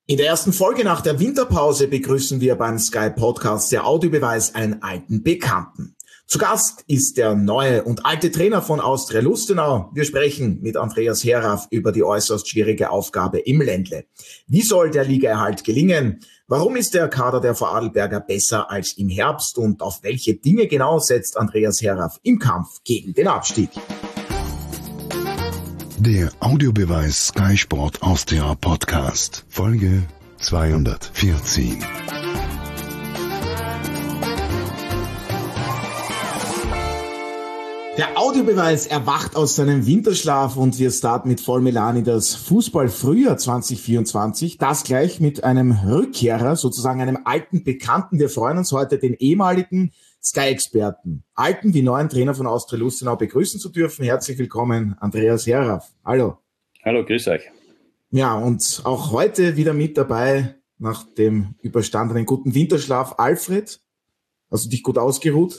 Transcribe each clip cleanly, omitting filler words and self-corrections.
In der ersten Folge nach der Winterpause begrüßen wir beim Sky Podcast der Audiobeweis einen alten Bekannten. Zu Gast ist der neue und alte Trainer von Austria Lustenau. Wir sprechen mit Andreas Heraf über die äußerst schwierige Aufgabe im Ländle. Wie soll der Ligaerhalt gelingen? Warum ist der Kader der Vorarlberger besser als im Herbst? Und auf welche Dinge genau setzt Andreas Heraf im Kampf gegen den Abstieg? Der Audiobeweis Sky Sport Austria Podcast, Folge 214. Der Audiobeweis erwacht aus seinem Winterschlaf und wir starten mit Vollmelan in das Fußballfrühjahr 2024. Das gleich mit einem Rückkehrer, sozusagen einem alten Bekannten. Wir freuen uns heute, den ehemaligen Sky-Experten, alten wie neuen Trainer von Austria Lustenau begrüßen zu dürfen. Herzlich willkommen, Andreas Heraf. Hallo. Hallo, grüß euch. Ja, und auch heute wieder mit dabei, nach dem überstandenen guten Winterschlaf, Alfred. Hast du dich gut ausgeruht?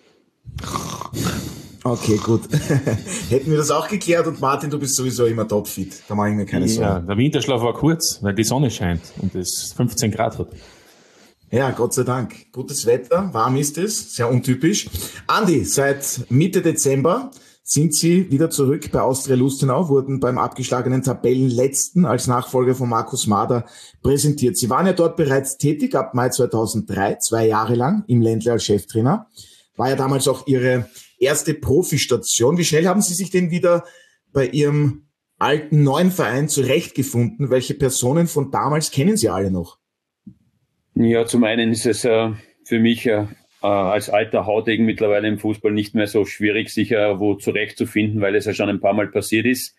Okay, gut. Hätten wir das auch geklärt. Und Martin, du bist sowieso immer topfit. Da mache ich mir keine Sorgen. Ja, der Winterschlaf war kurz, weil die Sonne scheint und es 15 Grad hat. Ja, Gott sei Dank. Gutes Wetter, warm ist es, sehr untypisch. Andi, seit Mitte Dezember sind Sie wieder zurück bei Austria Lustenau, wurden beim abgeschlagenen Tabellenletzten als Nachfolger von Markus Mader präsentiert. Sie waren ja dort bereits tätig ab Mai 2003, 2 Jahre lang im Ländle als Cheftrainer. War ja damals auch Ihre erste Profistation. Wie schnell haben Sie sich denn wieder bei Ihrem alten neuen Verein zurechtgefunden? Welche Personen von damals kennen Sie alle noch? Ja, zum einen ist es für mich als alter Haudegen mittlerweile im Fußball nicht mehr so schwierig, sich wo zurechtzufinden, weil es ja schon ein paar Mal passiert ist.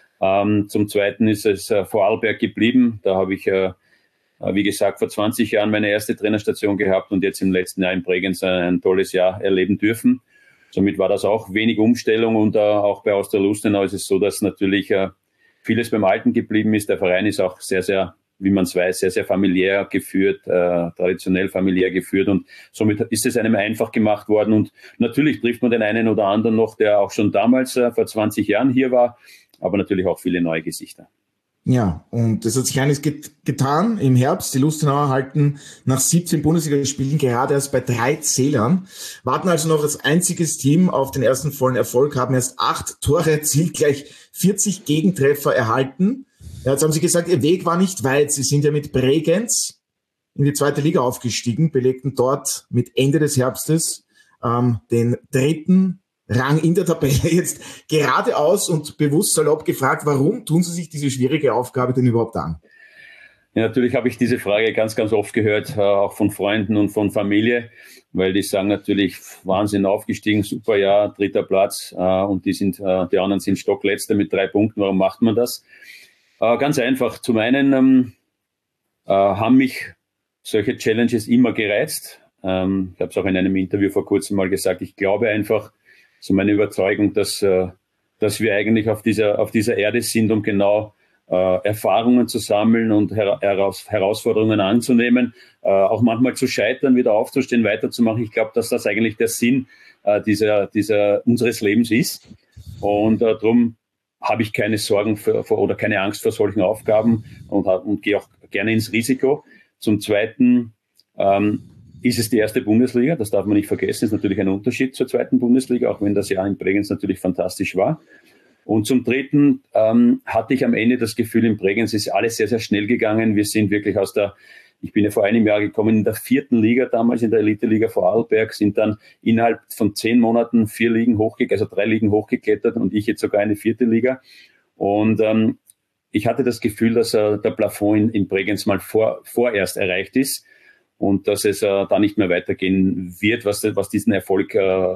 Zum Zweiten ist es Vorarlberg geblieben. Da habe ich, wie gesagt, vor 20 Jahren meine erste Trainerstation gehabt und jetzt im letzten Jahr in Bregenz ein tolles Jahr erleben dürfen. Somit war das auch wenig Umstellung und auch bei Austria Lustenau ist es so, dass natürlich vieles beim Alten geblieben ist. Der Verein ist auch sehr, sehr, wie man es weiß, sehr, sehr familiär geführt, traditionell familiär geführt und somit ist es einem einfach gemacht worden und natürlich trifft man den einen oder anderen noch, der auch schon damals vor 20 Jahren hier war, aber natürlich auch viele neue Gesichter. Ja, und es hat sich eines getan im Herbst. Die Lustenauer halten nach 17 Bundesligaspielen gerade erst bei 3 Zählern, warten also noch als einziges Team auf den ersten vollen Erfolg, haben erst 8 Tore erzielt, gleich 40 Gegentreffer erhalten. Ja, jetzt haben Sie gesagt, Ihr Weg war nicht weit. Sie sind ja mit Bregenz in die 2. Liga aufgestiegen, belegten dort mit Ende des Herbstes den 3. Rang in der Tabelle. Jetzt geradeaus und bewusst salopp gefragt, warum tun Sie sich diese schwierige Aufgabe denn überhaupt an? Ja, natürlich habe ich diese Frage ganz, ganz oft gehört, auch von Freunden und von Familie, weil die sagen natürlich, Wahnsinn aufgestiegen, super Jahr, 3. Platz und die anderen sind Stockletzte mit 3 Punkten. Warum macht man das? Ganz einfach. Zum einen haben mich solche Challenges immer gereizt. Ich habe es auch in einem Interview vor kurzem mal gesagt, ich glaube einfach, so meine Überzeugung, dass wir eigentlich auf dieser Erde sind, um genau Erfahrungen zu sammeln und Herausforderungen anzunehmen, auch manchmal zu scheitern, wieder aufzustehen, weiterzumachen. Ich glaube, dass das eigentlich der Sinn unseres Lebens ist. Und darum habe ich keine Sorgen oder keine Angst vor solchen Aufgaben und gehe auch gerne ins Risiko. Zum Zweiten ist es die erste Bundesliga, das darf man nicht vergessen, ist natürlich ein Unterschied zur 2. Bundesliga, auch wenn das Jahr in Bregenz natürlich fantastisch war. Und zum Dritten hatte ich am Ende das Gefühl, in Bregenz ist alles sehr, sehr schnell gegangen. Wir sind wirklich ich bin ja vor einem Jahr gekommen, in der 4. Liga damals, in der Elite-Liga Vorarlberg, sind dann innerhalb von 10 Monaten 4 Ligen also 3 Ligen hochgeklettert und ich jetzt sogar eine 4. Liga. Und ich hatte das Gefühl, dass der Plafond in Bregenz mal vorerst erreicht ist. Und dass es da nicht mehr weitergehen wird, was diesen Erfolg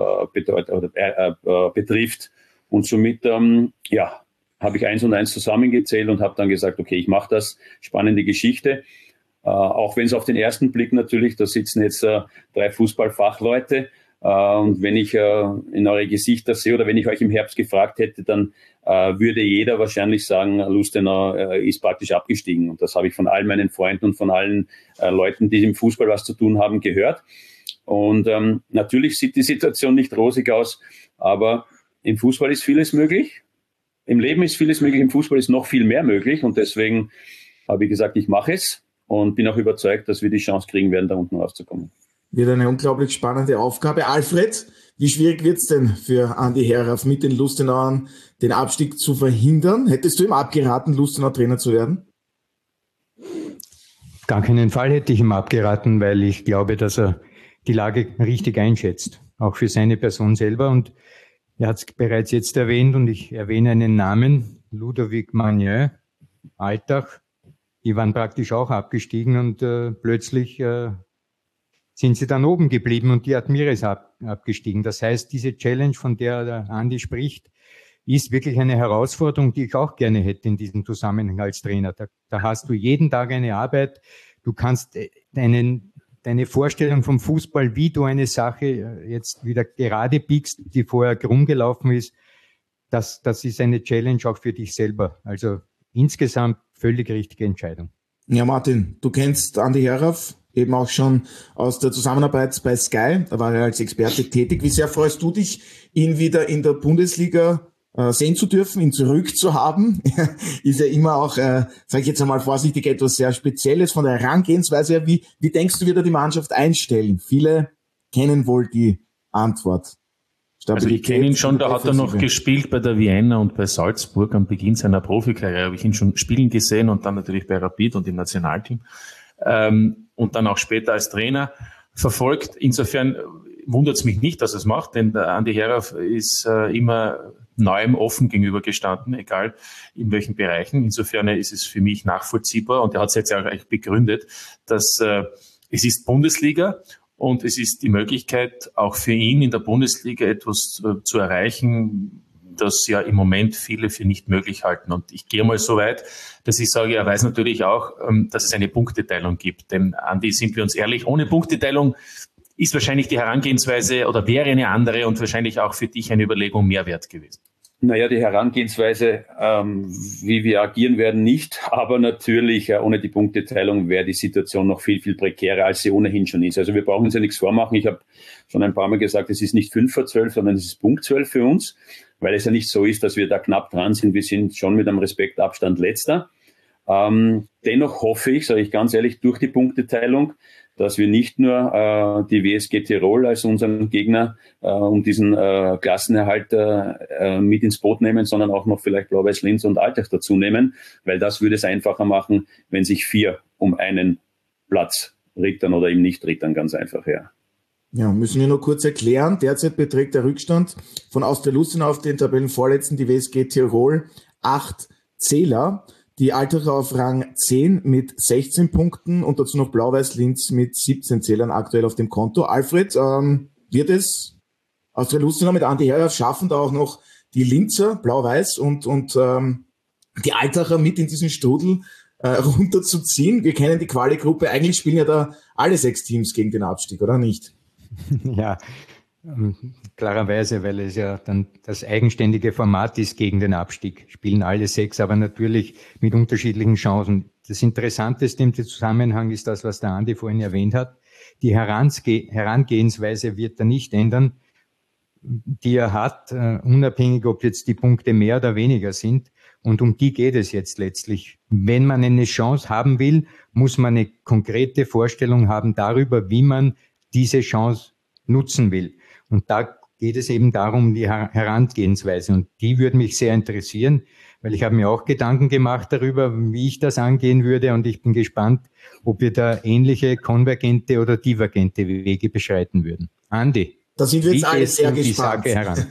betrifft. Und somit habe ich 1 und 1 zusammengezählt und habe dann gesagt, okay, ich mache das. Spannende Geschichte. Auch wenn es auf den ersten Blick natürlich, da sitzen jetzt 3 Fußballfachleute. Und wenn ich in eure Gesichter sehe oder wenn ich euch im Herbst gefragt hätte, dann würde jeder wahrscheinlich sagen, Lustenau ist praktisch abgestiegen. Und das habe ich von all meinen Freunden und von allen Leuten, die im Fußball was zu tun haben, gehört. Und natürlich sieht die Situation nicht rosig aus, aber im Fußball ist vieles möglich. Im Leben ist vieles möglich, im Fußball ist noch viel mehr möglich. Und deswegen habe ich gesagt, ich mache es und bin auch überzeugt, dass wir die Chance kriegen werden, da unten rauszukommen. Wird eine unglaublich spannende Aufgabe. Alfred, wie schwierig wird's denn für Andi Herauf mit den Lustenauern den Abstieg zu verhindern? Hättest du ihm abgeraten, Lustenau Trainer zu werden? Gar keinen Fall hätte ich ihm abgeraten, weil ich glaube, dass er die Lage richtig einschätzt, auch für seine Person selber. Und er hat es bereits jetzt erwähnt und ich erwähne einen Namen, Ludovic Magnin, Altach. Die waren praktisch auch abgestiegen und plötzlich sind sie dann oben geblieben und die Admira ist abgestiegen. Das heißt, diese Challenge, von der der Andi spricht, ist wirklich eine Herausforderung, die ich auch gerne hätte in diesem Zusammenhang als Trainer. Da hast du jeden Tag eine Arbeit. Du kannst deine Vorstellung vom Fußball, wie du eine Sache jetzt wieder gerade biegst, die vorher krumm gelaufen ist, das ist eine Challenge auch für dich selber. Also insgesamt völlig richtige Entscheidung. Ja, Martin, du kennst Andi Herauf eben auch schon aus der Zusammenarbeit bei Sky. Da war er als Experte tätig. Wie sehr freust du dich, ihn wieder in der Bundesliga sehen zu dürfen, ihn zurückzuhaben? Ist ja immer auch, sage ich jetzt einmal vorsichtig, etwas sehr Spezielles von der Herangehensweise her. Wie denkst du, wird er die Mannschaft einstellen? Viele kennen wohl die Antwort. Also ich kenne ihn schon, da hat er noch gespielt bei der Vienna und bei Salzburg am Beginn seiner Profikarriere. Habe ich ihn schon spielen gesehen und dann natürlich bei Rapid und im Nationalteam. Und dann auch später als Trainer verfolgt. Insofern wundert es mich nicht, dass er es macht, denn der Andi Herauf ist immer Neuem offen gegenübergestanden, egal in welchen Bereichen. Insofern ist es für mich nachvollziehbar und er hat es jetzt auch eigentlich begründet, dass es ist Bundesliga und es ist die Möglichkeit, auch für ihn in der Bundesliga etwas zu erreichen, das ja im Moment viele für nicht möglich halten. Und ich gehe mal so weit, dass ich sage, er weiß natürlich auch, dass es eine Punkteteilung gibt. Denn, Andi, sind wir uns ehrlich, ohne Punkteteilung ist wahrscheinlich die Herangehensweise oder wäre eine andere und wahrscheinlich auch für dich eine Überlegung mehr wert gewesen. Naja, die Herangehensweise, wie wir agieren werden, nicht. Aber natürlich, ohne die Punkteteilung wäre die Situation noch viel, viel prekärer, als sie ohnehin schon ist. Also wir brauchen uns ja nichts vormachen. Ich habe schon ein paar Mal gesagt, es ist nicht 5 vor 12, sondern es ist Punkt 12 für uns, weil es ja nicht so ist, dass wir da knapp dran sind. Wir sind schon mit einem Respektabstand Letzter. Dennoch hoffe ich, sage ich ganz ehrlich, durch die Punkteteilung, dass wir nicht nur die WSG Tirol als unseren Gegner um diesen Klassenerhalt mit ins Boot nehmen, sondern auch noch vielleicht Blau-Weiß Linz und Altach dazu nehmen, weil das würde es einfacher machen, wenn sich 4 um einen Platz rittern oder eben nicht rittern, ganz einfach, ja. Ja, müssen wir nur kurz erklären. Derzeit beträgt der Rückstand von Austria Lustenau auf den Tabellenvorletzten, die WSG Tirol, 8 Zähler. Die Altacher auf Rang 10 mit 16 Punkten und dazu noch Blau-Weiß Linz mit 17 Zählern aktuell auf dem Konto. Alfred, wird es Austria Lustenau mit Andi Herauf schaffen, da auch noch die Linzer, Blau-Weiß und die Altacher mit in diesen Strudel runterzuziehen? Wir kennen die Quali-Gruppe. Eigentlich spielen ja da alle 6 Teams gegen den Abstieg, oder nicht? Ja, klarerweise, weil es ja dann das eigenständige Format ist gegen den Abstieg. Spielen alle 6, aber natürlich mit unterschiedlichen Chancen. Das Interessanteste im Zusammenhang ist das, was der Andi vorhin erwähnt hat. Die Herangehensweise wird er nicht ändern, die er hat, unabhängig, ob jetzt die Punkte mehr oder weniger sind. Und um die geht es jetzt letztlich. Wenn man eine Chance haben will, muss man eine konkrete Vorstellung haben darüber, wie man diese Chance nutzen will. Und da geht es eben darum, die Herangehensweise. Und die würde mich sehr interessieren, weil ich habe mir auch Gedanken gemacht darüber, wie ich das angehen würde. Und ich bin gespannt, ob wir da ähnliche konvergente oder divergente Wege beschreiten würden. Andi, da sind wir jetzt alle sehr gespannt. Die Sache heran?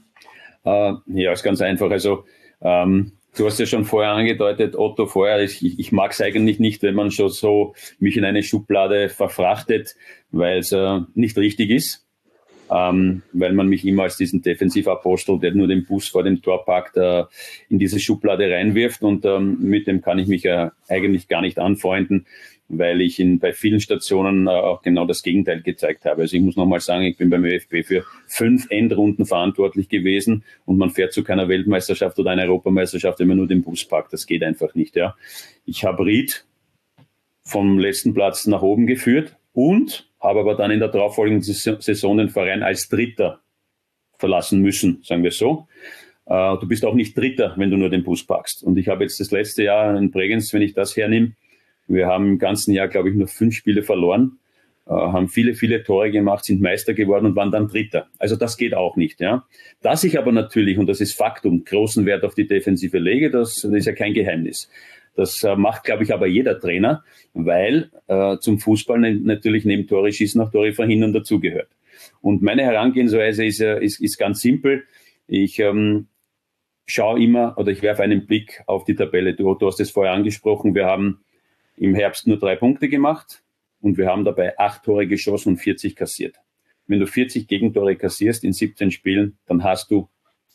Ja, ist ganz einfach. Also du hast ja schon vorher angedeutet, Otto, vorher, ich mag es eigentlich nicht, wenn man schon so mich in eine Schublade verfrachtet, weil es nicht richtig ist. Weil man mich immer als diesen Defensivapostel, der nur den Bus vor dem Tor parkt, in diese Schublade reinwirft. Und mit dem kann ich mich eigentlich gar nicht anfreunden, weil ich bei vielen Stationen auch genau das Gegenteil gezeigt habe. Also ich muss nochmal sagen, ich bin beim ÖFB für 5 Endrunden verantwortlich gewesen und man fährt zu keiner Weltmeisterschaft oder einer Europameisterschaft, wenn man nur den Bus parkt. Das geht einfach nicht. Ja. Ich habe Ried vom letzten Platz nach oben geführt und habe aber dann in der darauffolgenden Saison den Verein als Dritter verlassen müssen, sagen wir so. Du bist auch nicht Dritter, wenn du nur den Bus packst. Und ich habe jetzt das letzte Jahr in Bregenz, wenn ich das hernehme, wir haben im ganzen Jahr, glaube ich, nur 5 Spiele verloren, haben viele Tore gemacht, sind Meister geworden und waren dann Dritter. Also das geht auch nicht. Ja. Dass ich aber natürlich, und das ist Faktum, großen Wert auf die Defensive lege, das ist ja kein Geheimnis. Das macht, glaube ich, aber jeder Trainer, weil zum Fußball natürlich neben Tore schießen auch Tore verhindern dazugehört. Und meine Herangehensweise ist ganz simpel. Ich schaue immer, oder ich werfe einen Blick auf die Tabelle. Du hast es vorher angesprochen, wir haben im Herbst nur 3 Punkte gemacht und wir haben dabei 8 Tore geschossen und 40 kassiert. Wenn du 40 Gegentore kassierst in 17 Spielen, dann hast du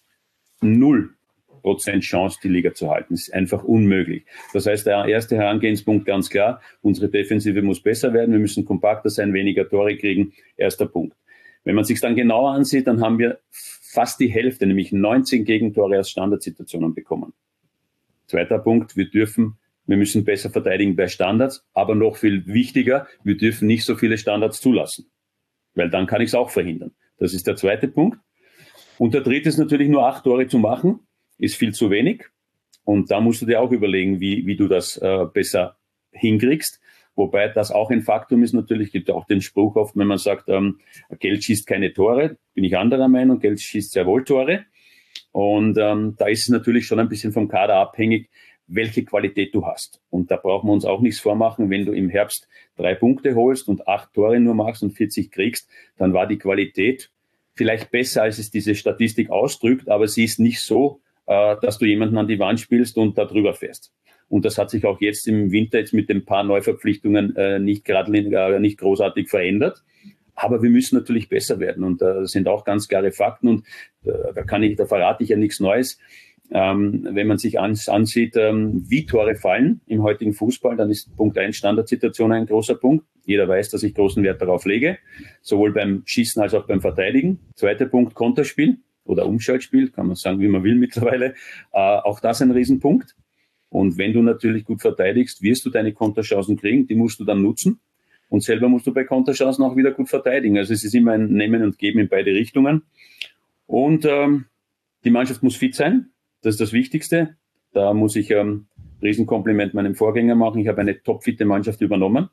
0% Chance, die Liga zu halten. Das ist einfach unmöglich. Das heißt, der erste Herangehenspunkt ganz klar, unsere Defensive muss besser werden, wir müssen kompakter sein, weniger Tore kriegen. Erster Punkt. Wenn man sich dann genauer ansieht, dann haben wir fast die Hälfte, nämlich 19 Gegentore aus Standardsituationen bekommen. Zweiter Punkt, wir müssen besser verteidigen bei Standards, aber noch viel wichtiger, wir dürfen nicht so viele Standards zulassen, weil dann kann ich es auch verhindern. Das ist der zweite Punkt. Und der dritte ist natürlich, nur 8 Tore zu machen, ist viel zu wenig. Und da musst du dir auch überlegen, wie du das besser hinkriegst. Wobei das auch ein Faktum ist natürlich, gibt auch den Spruch oft, wenn man sagt, Geld schießt keine Tore, bin ich anderer Meinung, Geld schießt sehr wohl Tore. Und da ist es natürlich schon ein bisschen vom Kader abhängig, welche Qualität du hast. Und da brauchen wir uns auch nichts vormachen, wenn du im Herbst 3 Punkte holst und 8 Tore nur machst und 40 kriegst, dann war die Qualität vielleicht besser, als es diese Statistik ausdrückt, aber sie ist nicht so, dass du jemanden an die Wand spielst und da drüber fährst. Und das hat sich auch jetzt im Winter jetzt mit den paar Neuverpflichtungen nicht großartig verändert. Aber wir müssen natürlich besser werden. Und das sind auch ganz klare Fakten. Und da verrate ich ja nichts Neues. Wenn man sich ansieht, wie Tore fallen im heutigen Fußball, dann ist Punkt 1 Standardsituation ein großer Punkt. Jeder weiß, dass ich großen Wert darauf lege, sowohl beim Schießen als auch beim Verteidigen. Zweiter Punkt, Konterspiel oder Umschaltspiel, kann man sagen, wie man will mittlerweile. Auch das ein Riesenpunkt. Und wenn du natürlich gut verteidigst, wirst du deine Konterchancen kriegen, die musst du dann nutzen. Und selber musst du bei Konterchancen auch wieder gut verteidigen. Also es ist immer ein Nehmen und Geben in beide Richtungen. Und die Mannschaft muss fit sein. Das ist das Wichtigste. Da muss ich Riesenkompliment meinem Vorgänger machen. Ich habe eine topfitte Mannschaft übernommen.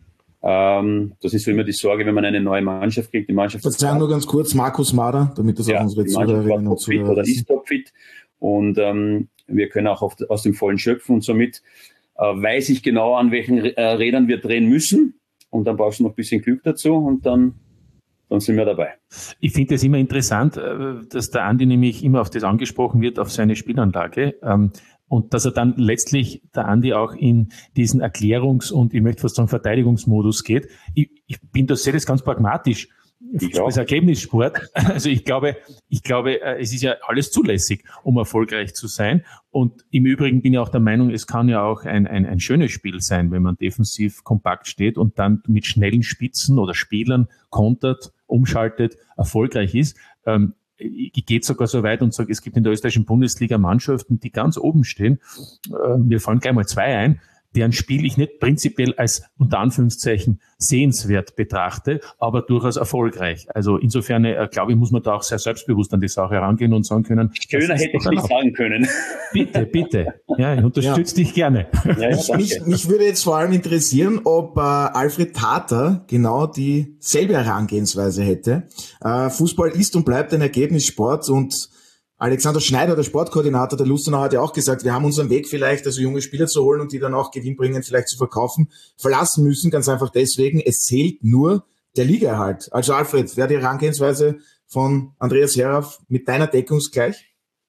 Das ist so immer die Sorge, wenn man eine neue Mannschaft kriegt. Die Mannschaft Verzeihung nur ganz kurz, Markus Mader, damit das auch unsere Zuhörerinnen und Zuhörer oder ist topfit. Und wir können auch aus dem Vollen schöpfen. Und somit weiß ich genau, an welchen Rädern wir drehen müssen. Und dann brauchst du noch ein bisschen Glück dazu und dann sind wir dabei. Ich finde es immer interessant, dass der Andi nämlich immer auf das angesprochen wird, auf seine Spielanlage. Und dass er dann letztlich, der Andi, auch in diesen Erklärungs- und ich möchte fast sagen Verteidigungsmodus geht. Ich sehe das ganz pragmatisch. Fußball ist Ergebnissport. Also ich glaube, es ist ja alles zulässig, um erfolgreich zu sein. Und im Übrigen bin ich auch der Meinung, es kann ja auch ein schönes Spiel sein, wenn man defensiv kompakt steht und dann mit schnellen Spitzen oder Spielern kontert, umschaltet, erfolgreich ist. Ich gehe sogar so weit und sage, es gibt in der österreichischen Bundesliga Mannschaften, die ganz oben stehen. Mir fallen gleich mal 2 ein, deren Spiel ich nicht prinzipiell als unter Anführungszeichen sehenswert betrachte, aber durchaus erfolgreich. Also insofern, glaube ich, muss man da auch sehr selbstbewusst an die Sache herangehen und sagen können. Schöner hätte ich nicht sagen können. Bitte. Ja, ich unterstütze dich gerne. Ja, mich würde jetzt vor allem interessieren, ob Alfred Tater genau dieselbe Herangehensweise hätte. Fußball ist und bleibt ein Ergebnissport und Alexander Schneider, der Sportkoordinator der Lustenau, hat ja auch gesagt, wir haben unseren Weg vielleicht, also junge Spieler zu holen und die dann auch gewinnbringend vielleicht zu verkaufen, verlassen müssen, ganz einfach deswegen, es zählt nur der Ligaerhalt. Also Alfred, wäre die Herangehensweise von Andreas Herauf mit deiner deckungsgleich?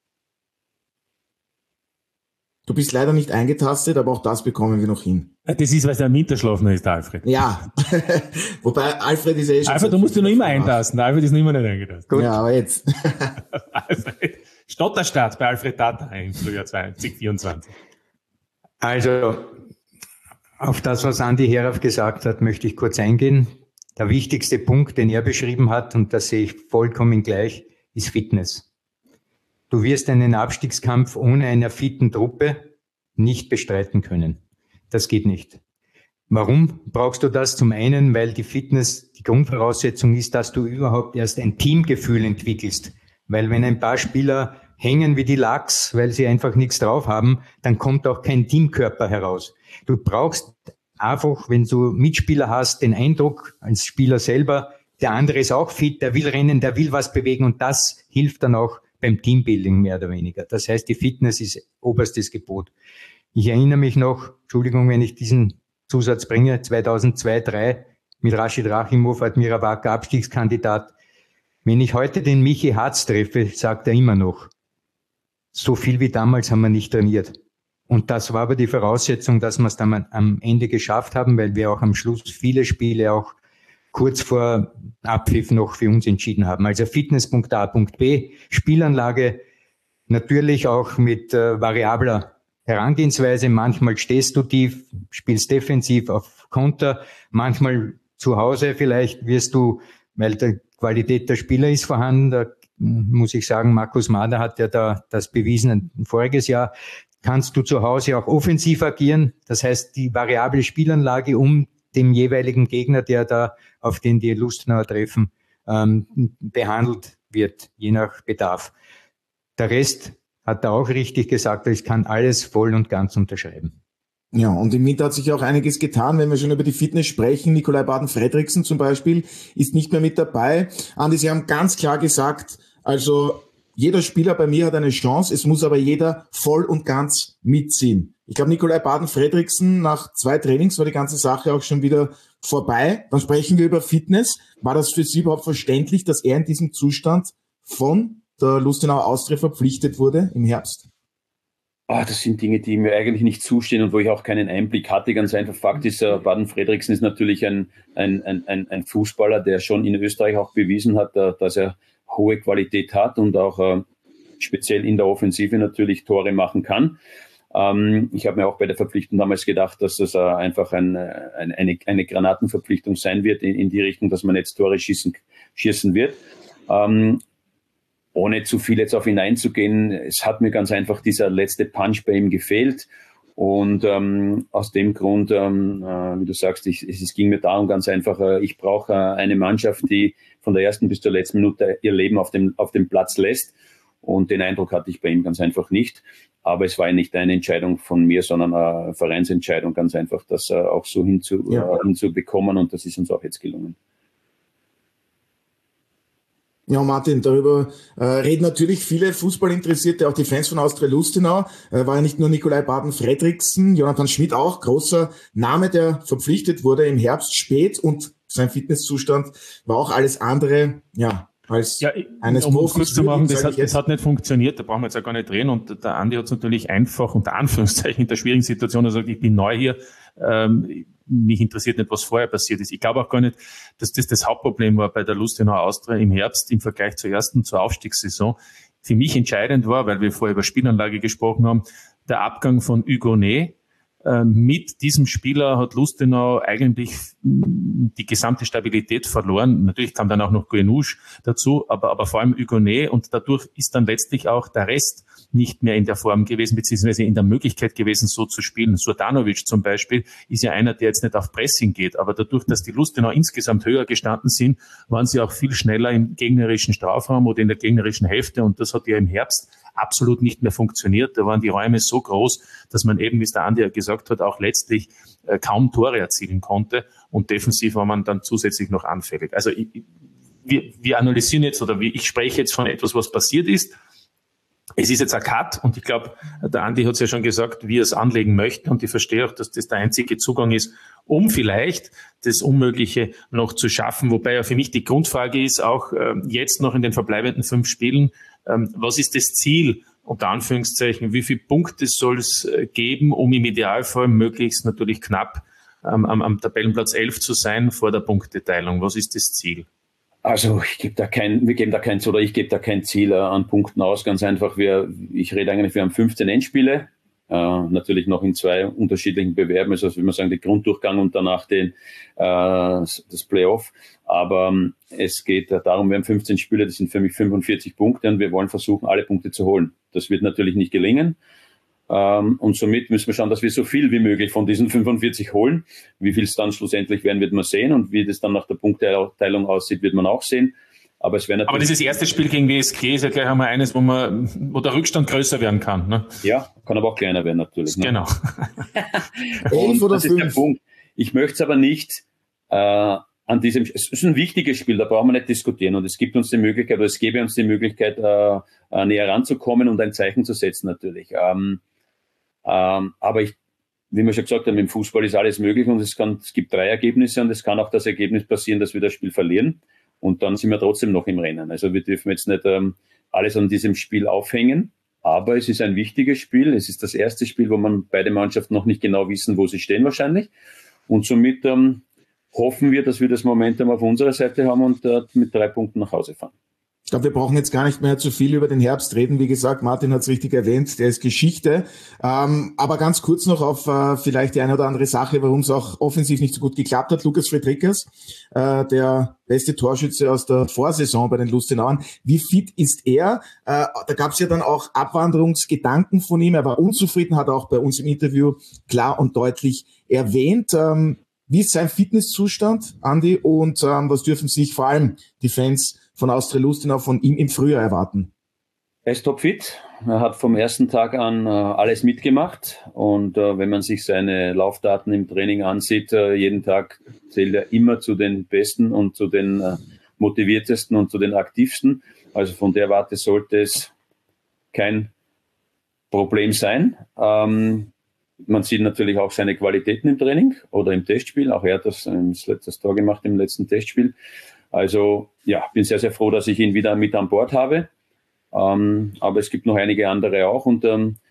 Du bist leider nicht eingetastet, aber auch das bekommen wir noch hin. Das ist, weil der im Winterschlaf noch ist, der Alfred. Ja, wobei Alfred ist schon... Alfred, du musst dich noch immer eintasten. Der Alfred ist noch immer nicht eingetastet. Gut. Ja, aber jetzt. Alfred, Stotterstart bei Alfred Tater im Frühjahr 2024. Also, auf das, was Andi Herauf gesagt hat, möchte ich kurz eingehen. Der wichtigste Punkt, den er beschrieben hat, und das sehe ich vollkommen gleich, ist Fitness. Du wirst einen Abstiegskampf ohne einer fitten Truppe nicht bestreiten können. Das geht nicht. Warum brauchst du das? Zum einen, weil die Fitness die Grundvoraussetzung ist, dass du überhaupt erst ein Teamgefühl entwickelst. Weil wenn ein paar Spieler hängen wie die Lachs, weil sie einfach nichts drauf haben, dann kommt auch kein Teamkörper heraus. Du brauchst einfach, wenn du Mitspieler hast, den Eindruck als Spieler selber, der andere ist auch fit, der will rennen, der will was bewegen und das hilft dann auch beim Teambuilding mehr oder weniger. Das heißt, die Fitness ist oberstes Gebot. Ich erinnere mich noch, Entschuldigung, wenn ich diesen Zusatz bringe, 2002-2003 mit Rashid Rachimov, Admira Wacker Abstiegskandidat. Wenn ich heute den Michi Hartz treffe, sagt er immer noch, so viel wie damals haben wir nicht trainiert. Und das war aber die Voraussetzung, dass wir es dann am Ende geschafft haben, weil wir auch am Schluss viele Spiele auch kurz vor Abpfiff noch für uns entschieden haben. Also Fitness Punkt A, Punkt B, Spielanlage natürlich auch mit variabler Herangehensweise. Manchmal stehst du tief, spielst defensiv auf Konter, manchmal zu Hause vielleicht wirst du, weil die Qualität der Spieler ist vorhanden, da muss ich sagen, Markus Mader hat ja da das bewiesen voriges Jahr, kannst du zu Hause auch offensiv agieren. Das heißt, die variable Spielanlage um dem jeweiligen Gegner, der da auf den die Lustenauer treffen, behandelt wird, je nach Bedarf. Der Rest hat er auch richtig gesagt, ich kann alles voll und ganz unterschreiben. Ja, und im Winter hat sich auch einiges getan, wenn wir schon über die Fitness sprechen. Nikolai Baden-Fredriksen zum Beispiel ist nicht mehr mit dabei. Andi, Sie haben ganz klar gesagt, also jeder Spieler bei mir hat eine Chance, es muss aber jeder voll und ganz mitziehen. Ich glaube, Nikolai Baden-Fredriksen, nach 2 Trainings war die ganze Sache auch schon wieder vorbei. Dann sprechen wir über Fitness. War das für Sie überhaupt verständlich, dass er in diesem Zustand von der Lustenauer Austria verpflichtet wurde im Herbst? Das sind Dinge, die mir eigentlich nicht zustehen und wo ich auch keinen Einblick hatte. Ganz einfach Fakt ist, Baden-Fredriksen ist natürlich ein Fußballer, der schon in Österreich auch bewiesen hat, dass er hohe Qualität hat und auch speziell in der Offensive natürlich Tore machen kann. Ich habe mir auch bei der Verpflichtung damals gedacht, dass das einfach eine Granatenverpflichtung sein wird in die Richtung, dass man jetzt Tore schießen wird. Ohne zu viel jetzt auf ihn einzugehen, es hat mir ganz einfach dieser letzte Punch bei ihm gefehlt. Und aus dem Grund, wie du sagst, es ging mir darum ganz einfach, ich brauche eine Mannschaft, die von der ersten bis zur letzten Minute ihr Leben auf dem Platz lässt. Und den Eindruck hatte ich bei ihm ganz einfach nicht. Aber es war ja nicht eine Entscheidung von mir, sondern eine Vereinsentscheidung, ganz einfach, das auch so hinzubekommen. Und das ist uns auch jetzt gelungen. Ja, Martin, darüber reden natürlich viele Fußballinteressierte, auch die Fans von Austria Lustenau. War ja nicht nur Nikolai Baden-Fredriksen, Jonathan Schmidt auch, großer Name, der verpflichtet wurde im Herbst spät und sein Fitnesszustand war auch alles andere, ja, als eines Profis. Kurz zu machen, das hat nicht funktioniert, da brauchen wir jetzt ja gar nicht reden und der Andi hat es natürlich einfach unter Anführungszeichen in der schwierigen Situation gesagt, ich bin neu hier, mich interessiert nicht, was vorher passiert ist. Ich glaube auch gar nicht, dass das Hauptproblem war bei der Lustenau Austria im Herbst im Vergleich zur Aufstiegssaison. Für mich entscheidend war, weil wir vorher über Spielanlage gesprochen haben, der Abgang von Hugonet. Mit diesem Spieler hat Lustenau eigentlich die gesamte Stabilität verloren. Natürlich kam dann auch noch Guenouche dazu, aber vor allem Hugonet und dadurch ist dann letztlich auch der Rest nicht mehr in der Form gewesen, beziehungsweise in der Möglichkeit gewesen, so zu spielen. Surdanovic zum Beispiel ist ja einer, der jetzt nicht auf Pressing geht, aber dadurch, dass die Lustenau insgesamt höher gestanden sind, waren sie auch viel schneller im gegnerischen Strafraum oder in der gegnerischen Hälfte und das hat ja im Herbst absolut nicht mehr funktioniert. Da waren die Räume so groß, dass man eben, wie es der Andi ja gesagt hat, auch letztlich kaum Tore erzielen konnte und defensiv war man dann zusätzlich noch anfällig. Also wir analysieren jetzt oder ich spreche jetzt von etwas, was passiert ist. Es ist jetzt ein Cut und ich glaube, der Andi hat es ja schon gesagt, wie er es anlegen möchte und ich verstehe auch, dass das der einzige Zugang ist, um vielleicht das Unmögliche noch zu schaffen. Wobei ja für mich die Grundfrage ist, auch jetzt noch in den verbleibenden 5 Spielen, was ist das Ziel, unter Anführungszeichen, wie viele Punkte soll es geben, um im Idealfall möglichst natürlich knapp am Tabellenplatz 11 zu sein vor der Punkteteilung? Was ist das Ziel? Also ich gebe da kein Ziel an Punkten aus, ganz einfach. wir haben 15 Endspiele, natürlich noch in 2 unterschiedlichen Bewerben, also wie man sagen, den Grunddurchgang und danach das Playoff. Aber es geht darum, wir haben 15 Spiele, das sind für mich 45 Punkte und wir wollen versuchen, alle Punkte zu holen. Das wird natürlich nicht gelingen. Und somit müssen wir schauen, dass wir so viel wie möglich von diesen 45 holen. Wie viel es dann schlussendlich werden, wird man sehen. Und wie das dann nach der Punkteteilung aussieht, wird man auch sehen. Aber es wäre natürlich. Aber dieses erste Spiel gegen WSG ist ja gleich einmal eines, wo der Rückstand größer werden kann. Ne? Ja, kann aber auch kleiner werden natürlich. Ne? Genau. Und das ist der Punkt. Ich möchte es aber nicht an diesem. Es ist ein wichtiges Spiel, da brauchen wir nicht diskutieren. Und es gibt uns die Möglichkeit, oder es gäbe uns die Möglichkeit, näher ranzukommen und ein Zeichen zu setzen natürlich. Aber wie wir schon gesagt haben, im Fußball ist alles möglich und es gibt 3 Ergebnisse und es kann auch das Ergebnis passieren, dass wir das Spiel verlieren. Und dann sind wir trotzdem noch im Rennen. Also wir dürfen jetzt nicht alles an diesem Spiel aufhängen. Aber es ist ein wichtiges Spiel. Es ist das erste Spiel, wo man beide Mannschaften noch nicht genau wissen, wo sie stehen wahrscheinlich. Und somit hoffen wir, dass wir das Momentum auf unserer Seite haben und mit 3 Punkten nach Hause fahren. Ich glaube, wir brauchen jetzt gar nicht mehr zu viel über den Herbst reden. Wie gesagt, Martin hat es richtig erwähnt, der ist Geschichte. Aber ganz kurz noch auf vielleicht die eine oder andere Sache, warum es auch offensiv nicht so gut geklappt hat. Lukas Friedrichs, der beste Torschütze aus der Vorsaison bei den Lustenauern. Wie fit ist er? Da gab es ja dann auch Abwanderungsgedanken von ihm. Er war unzufrieden, hat er auch bei uns im Interview klar und deutlich erwähnt. Wie ist sein Fitnesszustand, Andi? Und was dürfen sich vor allem die Fans von Austria Lustenau von ihm im Frühjahr erwarten? Er ist topfit. Er hat vom ersten Tag an alles mitgemacht. Und wenn man sich seine Laufdaten im Training ansieht, jeden Tag zählt er immer zu den Besten und zu den motiviertesten und zu den aktivsten. Also von der Warte sollte es kein Problem sein. Man sieht natürlich auch seine Qualitäten im Training oder im Testspiel. Auch er hat das Tor gemacht im letzten Testspiel. Also ja, bin sehr, sehr froh, dass ich ihn wieder mit an Bord habe. Aber es gibt noch einige andere auch. Und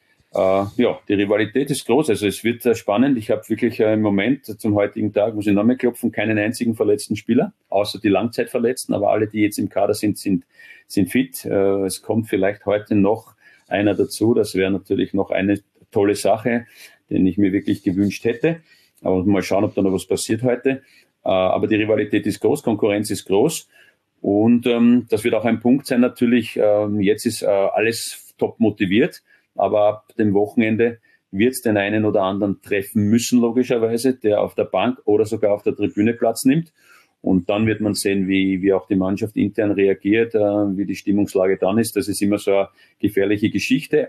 die Rivalität ist groß. Also es wird spannend. Ich habe wirklich im Moment zum heutigen Tag, muss ich nochmal klopfen, keinen einzigen verletzten Spieler, außer die Langzeitverletzten. Aber alle, die jetzt im Kader sind fit. Es kommt vielleicht heute noch einer dazu. Das wäre natürlich noch eine tolle Sache, den ich mir wirklich gewünscht hätte. Aber mal schauen, ob da noch was passiert heute. Aber die Rivalität ist groß, Konkurrenz ist groß. Und das wird auch ein Punkt sein natürlich. Jetzt ist alles top motiviert. Aber ab dem Wochenende wird es den einen oder anderen treffen müssen, logischerweise, der auf der Bank oder sogar auf der Tribüne Platz nimmt. Und dann wird man sehen, wie auch die Mannschaft intern reagiert, wie die Stimmungslage dann ist. Das ist immer so eine gefährliche Geschichte,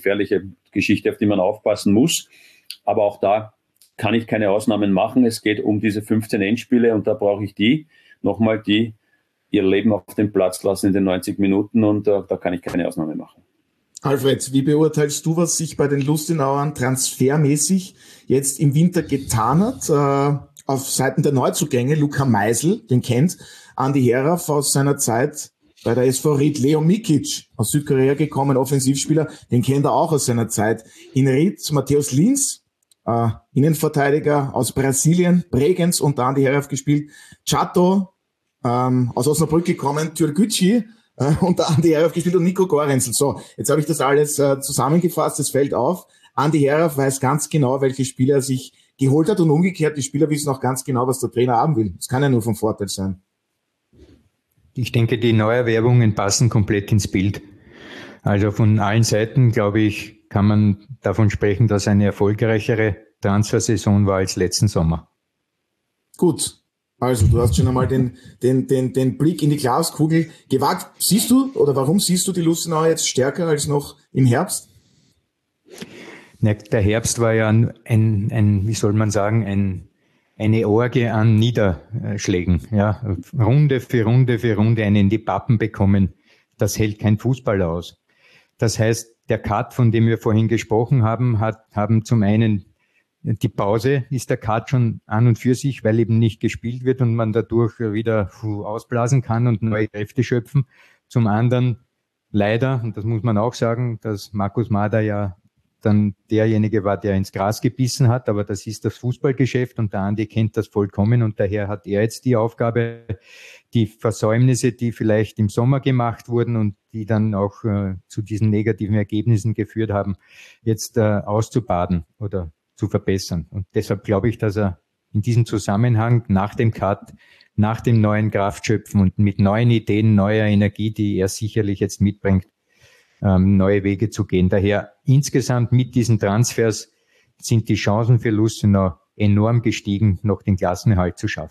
auf die man aufpassen muss. Aber auch da kann ich keine Ausnahmen machen. Es geht um diese 15 Endspiele und da brauche ich die ihr Leben auf den Platz lassen in den 90 Minuten und da kann ich keine Ausnahme machen. Alfred, wie beurteilst du, was sich bei den Lustenauern transfermäßig jetzt im Winter getan hat? Auf Seiten der Neuzugänge, Luka Meisel, den kennt Andi Herauf aus seiner Zeit bei der SV Ried. Leo Mikic, aus Südkorea gekommen, Offensivspieler, den kennt er auch aus seiner Zeit in Ried. Matthäus Lins, Innenverteidiger aus Brasilien, Bregenz unter Andi Herauf gespielt. Chato, aus Osnabrück gekommen, Türkgücü, unter Andi Herauf gespielt und Nico Gorenzel. So, jetzt habe ich das alles zusammengefasst, es fällt auf. Andi Herauf weiß ganz genau, welche Spieler er sich geholt hat und umgekehrt, die Spieler wissen auch ganz genau, was der Trainer haben will. Das kann ja nur von Vorteil sein. Ich denke, die Neuerwerbungen passen komplett ins Bild. Also von allen Seiten, glaube ich, kann man davon sprechen, dass eine erfolgreichere Transfersaison war als letzten Sommer. Gut. Also, du hast schon einmal den Blick in die Glaskugel gewagt. Siehst du, oder warum siehst du die Lustenauer jetzt stärker als noch im Herbst? Der Herbst war ja eine Orgie an Niederschlägen. Ja, Runde für Runde für Runde einen in die Pappen bekommen. Das hält kein Fußballer aus. Das heißt, der Cut, von dem wir vorhin gesprochen haben, haben zum einen die Pause, ist der Cut schon an und für sich, weil eben nicht gespielt wird und man dadurch wieder ausblasen kann und neue Kräfte schöpfen. Zum anderen leider, und das muss man auch sagen, dass Markus Mader ja dann derjenige war, der ins Gras gebissen hat, aber das ist das Fußballgeschäft und der Andi kennt das vollkommen und daher hat er jetzt die Aufgabe, die Versäumnisse, die vielleicht im Sommer gemacht wurden und die dann auch zu diesen negativen Ergebnissen geführt haben, jetzt auszubaden oder zu verbessern. Und deshalb glaube ich, dass er in diesem Zusammenhang nach dem Cut, nach dem neuen Kraftschöpfen und mit neuen Ideen, neuer Energie, die er sicherlich jetzt mitbringt, neue Wege zu gehen. Daher insgesamt mit diesen Transfers sind die Chancen für Lustenau enorm gestiegen, noch den Klassenerhalt zu schaffen.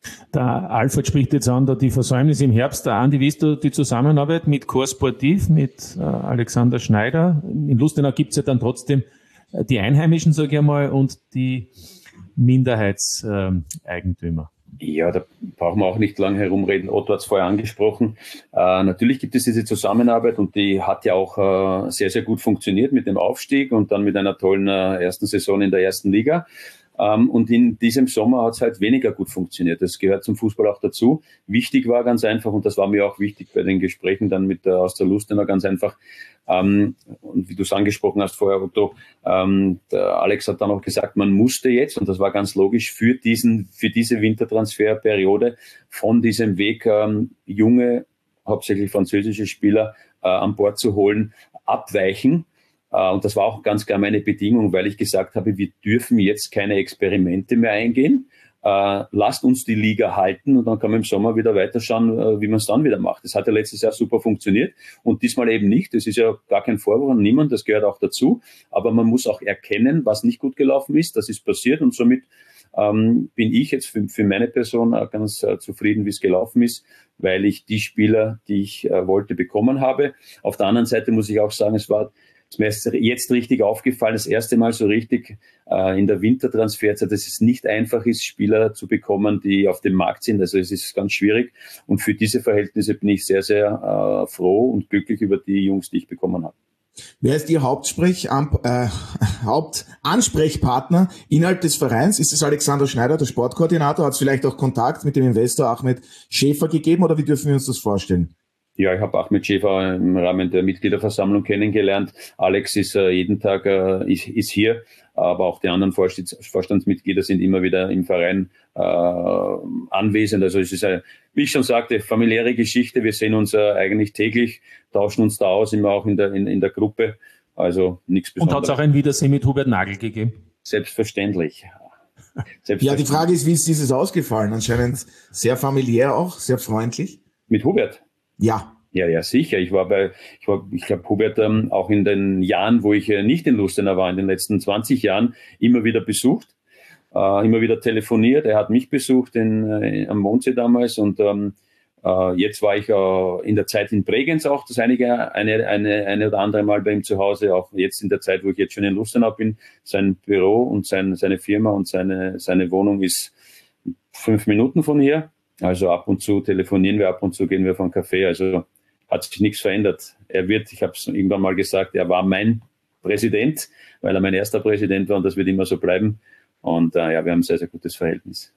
Der Alfred spricht jetzt an, da die Versäumnisse im Herbst. Andi, wie ist da die Zusammenarbeit mit Core Sportiv, mit Alexander Schneider? In Lustenau gibt es ja dann trotzdem die Einheimischen, sage ich einmal, und die Minderheitseigentümer. Ja, da brauchen wir auch nicht lange herumreden. Otto hat es vorher angesprochen. Natürlich gibt es diese Zusammenarbeit und die hat ja auch sehr, sehr gut funktioniert mit dem Aufstieg und dann mit einer tollen ersten Saison in der ersten Liga. Und in diesem Sommer hat es halt weniger gut funktioniert. Das gehört zum Fußball auch dazu. Wichtig war ganz einfach, und das war mir auch wichtig bei den Gesprächen dann mit der Austria Lustenau, ganz einfach, und wie du es angesprochen hast vorher, Otto, der Alex hat dann auch gesagt, man musste jetzt, und das war ganz logisch, für diese Wintertransferperiode von diesem Weg junge, hauptsächlich französische Spieler an Bord zu holen, abweichen. Und das war auch ganz klar meine Bedingung, weil ich gesagt habe, wir dürfen jetzt keine Experimente mehr eingehen. Lasst uns die Liga halten und dann kann man im Sommer wieder weiterschauen, wie man es dann wieder macht. Das hat ja letztes Jahr super funktioniert und diesmal eben nicht. Das ist ja gar kein Vorwurf an niemand, das gehört auch dazu. Aber man muss auch erkennen, was nicht gut gelaufen ist. Das ist passiert und somit bin ich jetzt für meine Person ganz zufrieden, wie es gelaufen ist, weil ich die Spieler, die ich wollte, bekommen habe. Auf der anderen Seite muss ich auch sagen, es ist mir jetzt richtig aufgefallen, das erste Mal so richtig in der Wintertransferzeit, dass es nicht einfach ist, Spieler zu bekommen, die auf dem Markt sind. Also es ist ganz schwierig. Und für diese Verhältnisse bin ich sehr, sehr froh und glücklich über die Jungs, die ich bekommen habe. Wer ist Ihr Hauptansprechpartner innerhalb des Vereins? Ist es Alexander Schneider, der Sportkoordinator? Hat es vielleicht auch Kontakt mit dem Investor Ahmed Schäfer gegeben oder wie dürfen wir uns das vorstellen? Ja, ich habe Ahmed Schäfer im Rahmen der Mitgliederversammlung kennengelernt. Alex ist jeden Tag ist hier, aber auch die anderen Vorstandsmitglieder sind immer wieder im Verein anwesend. Also es ist, wie ich schon sagte, familiäre Geschichte. Wir sehen uns eigentlich täglich, tauschen uns da aus, immer auch in der Gruppe. Also nichts Besonderes. Und hat es auch ein Wiedersehen mit Hubert Nagel gegeben? Selbstverständlich. Ja, die Frage ist, wie ist dieses ausgefallen? Anscheinend sehr familiär auch, sehr freundlich. Mit Hubert? Ja. Ja, sicher. Ich habe Hubert auch in den Jahren, wo ich nicht in Lustenau war, in den letzten 20 Jahren, immer wieder besucht, immer wieder telefoniert. Er hat mich besucht am Mondsee damals und jetzt war ich in der Zeit in Bregenz auch, das eine oder andere Mal bei ihm zu Hause, auch jetzt in der Zeit, wo ich jetzt schon in Lustenau bin. Sein Büro und seine Firma und seine Wohnung ist 5 Minuten von hier. Also ab und zu telefonieren wir, ab und zu gehen wir von Kaffee. Also hat sich nichts verändert. Ich habe es irgendwann mal gesagt, er war mein Präsident, weil er mein erster Präsident war und das wird immer so bleiben. Und wir haben ein sehr, sehr gutes Verhältnis.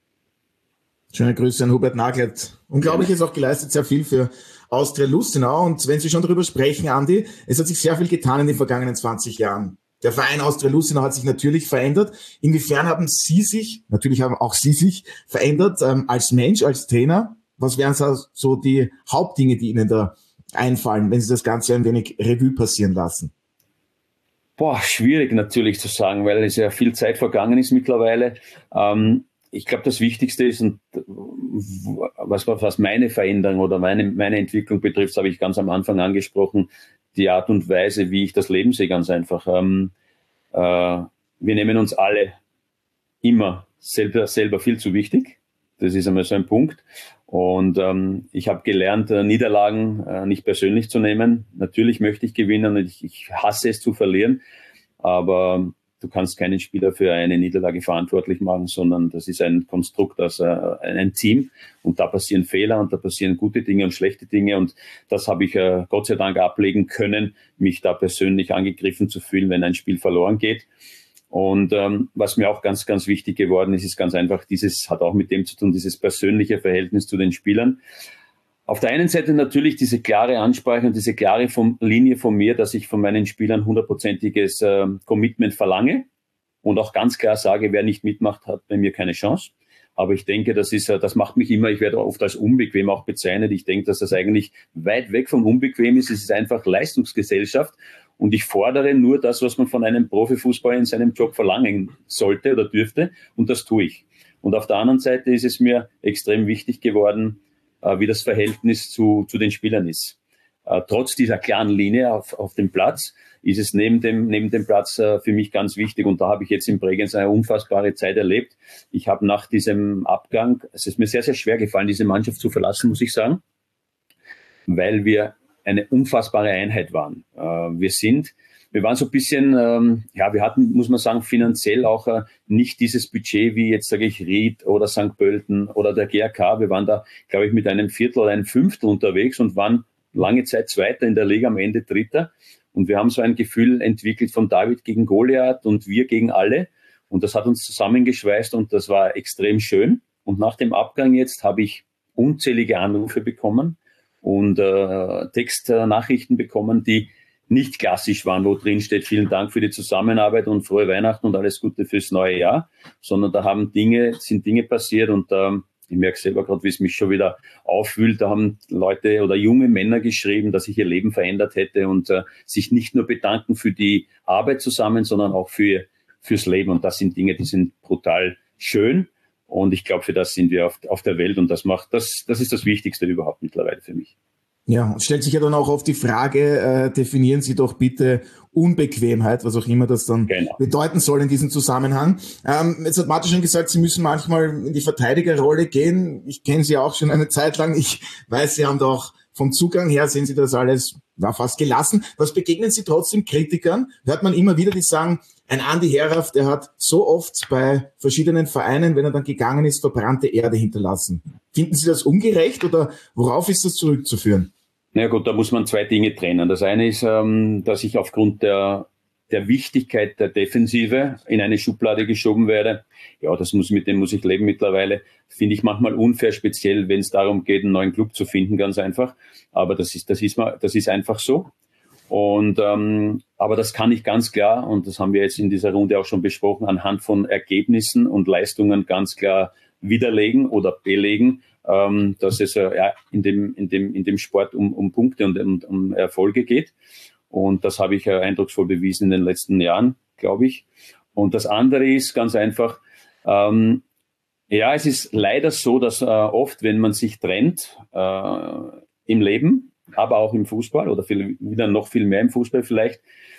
Schöne Grüße an Hubert Nagel. Unglaubliches auch geleistet, sehr viel für Austria Lustenau. Und wenn Sie schon darüber sprechen, Andi, es hat sich sehr viel getan in den vergangenen 20 Jahren. Der Verein Austria Lustenau hat sich natürlich verändert. Inwiefern haben Sie sich verändert als Mensch, als Trainer? Was wären so die Hauptdinge, die Ihnen da einfallen, wenn Sie das Ganze ein wenig Revue passieren lassen? Schwierig natürlich zu sagen, weil es ja viel Zeit vergangen ist mittlerweile. Ich glaube, das Wichtigste ist, und was meine Veränderung oder meine Entwicklung betrifft, das habe ich ganz am Anfang angesprochen, die Art und Weise, wie ich das Leben sehe, ganz einfach. Wir nehmen uns alle immer selber viel zu wichtig. Das ist einmal so ein Punkt. Und ich habe gelernt, Niederlagen nicht persönlich zu nehmen. Natürlich möchte ich gewinnen und ich hasse es zu verlieren. Aber du kannst keinen Spieler für eine Niederlage verantwortlich machen, sondern das ist ein Konstrukt aus ein Team. Und da passieren Fehler und da passieren gute Dinge und schlechte Dinge. Und das habe ich Gott sei Dank ablegen können, mich da persönlich angegriffen zu fühlen, wenn ein Spiel verloren geht. Und was mir auch ganz, ganz wichtig geworden ist ganz einfach, hat auch mit dem zu tun, dieses persönliche Verhältnis zu den Spielern. Auf der einen Seite natürlich diese klare Ansprache und diese klare Linie von mir, dass ich von meinen Spielern 100%iges Commitment verlange und auch ganz klar sage, wer nicht mitmacht, hat bei mir keine Chance. Aber ich denke, das macht mich immer, ich werde oft als unbequem auch bezeichnet. Ich denke, dass das eigentlich weit weg vom Unbequem ist. Es ist einfach Leistungsgesellschaft. Und ich fordere nur das, was man von einem Profifußballer in seinem Job verlangen sollte oder dürfte. Und das tue ich. Und auf der anderen Seite ist es mir extrem wichtig geworden, wie das Verhältnis zu den Spielern ist. Trotz dieser klaren Linie auf dem Platz ist es neben dem Platz für mich ganz wichtig. Und da habe ich jetzt in Bregenz eine unfassbare Zeit erlebt. Ich habe nach diesem Abgang, es ist mir sehr, sehr schwer gefallen, diese Mannschaft zu verlassen, muss ich sagen, weil wir eine unfassbare Einheit waren. Wir waren so ein bisschen, wir hatten, muss man sagen, finanziell auch nicht dieses Budget wie jetzt, sage ich, Ried oder St. Pölten oder der GRK. Wir waren da, glaube ich, mit einem Viertel oder einem Fünftel unterwegs und waren lange Zeit Zweiter in der Liga, am Ende Dritter. Und wir haben so ein Gefühl entwickelt von David gegen Goliath und wir gegen alle. Und das hat uns zusammengeschweißt und das war extrem schön. Und nach dem Abgang jetzt habe ich unzählige Anrufe bekommen und Textnachrichten bekommen, die nicht klassisch waren, wo drin steht, vielen Dank für die Zusammenarbeit und frohe Weihnachten und alles Gute fürs neue Jahr, sondern da sind Dinge passiert und ich merke selber gerade, wie es mich schon wieder aufwühlt, da haben Leute oder junge Männer geschrieben, dass ich ihr Leben verändert hätte und sich nicht nur bedanken für die Arbeit zusammen, sondern auch fürs Leben und das sind Dinge, die sind brutal schön und ich glaube, für das sind wir auf der Welt und das ist das Wichtigste überhaupt mittlerweile für mich. Ja, und stellt sich ja dann auch oft die Frage, definieren Sie doch bitte Unbequemheit, was auch immer das dann bedeuten soll in diesem Zusammenhang. Jetzt hat Martin schon gesagt, Sie müssen manchmal in die Verteidigerrolle gehen. Ich kenne Sie auch schon eine Zeit lang. Ich weiß, Sie haben da auch vom Zugang her, sehen Sie das alles fast gelassen. Was begegnen Sie trotzdem Kritikern? Hört man immer wieder, die sagen, ein Andi Herraff, der hat so oft bei verschiedenen Vereinen, wenn er dann gegangen ist, verbrannte Erde hinterlassen. Finden Sie das ungerecht oder worauf ist das zurückzuführen? Na gut, da muss man zwei Dinge trennen. Das eine ist, dass ich aufgrund der Wichtigkeit der Defensive in eine Schublade geschoben werde. Ja, mit dem muss ich leben mittlerweile. Finde ich manchmal unfair, speziell wenn es darum geht, einen neuen Club zu finden, ganz einfach. Aber das ist einfach so. Und aber das kann ich ganz klar, und das haben wir jetzt in dieser Runde auch schon besprochen, anhand von Ergebnissen und Leistungen ganz klar widerlegen oder belegen, dass es in dem Sport um Punkte und um Erfolge geht. Und das habe ich eindrucksvoll bewiesen in den letzten Jahren, glaube ich. Und das andere ist ganz einfach, es ist leider so, dass oft, wenn man sich trennt im Leben, aber auch im Fußball oder wieder noch viel mehr im Fußball vielleicht,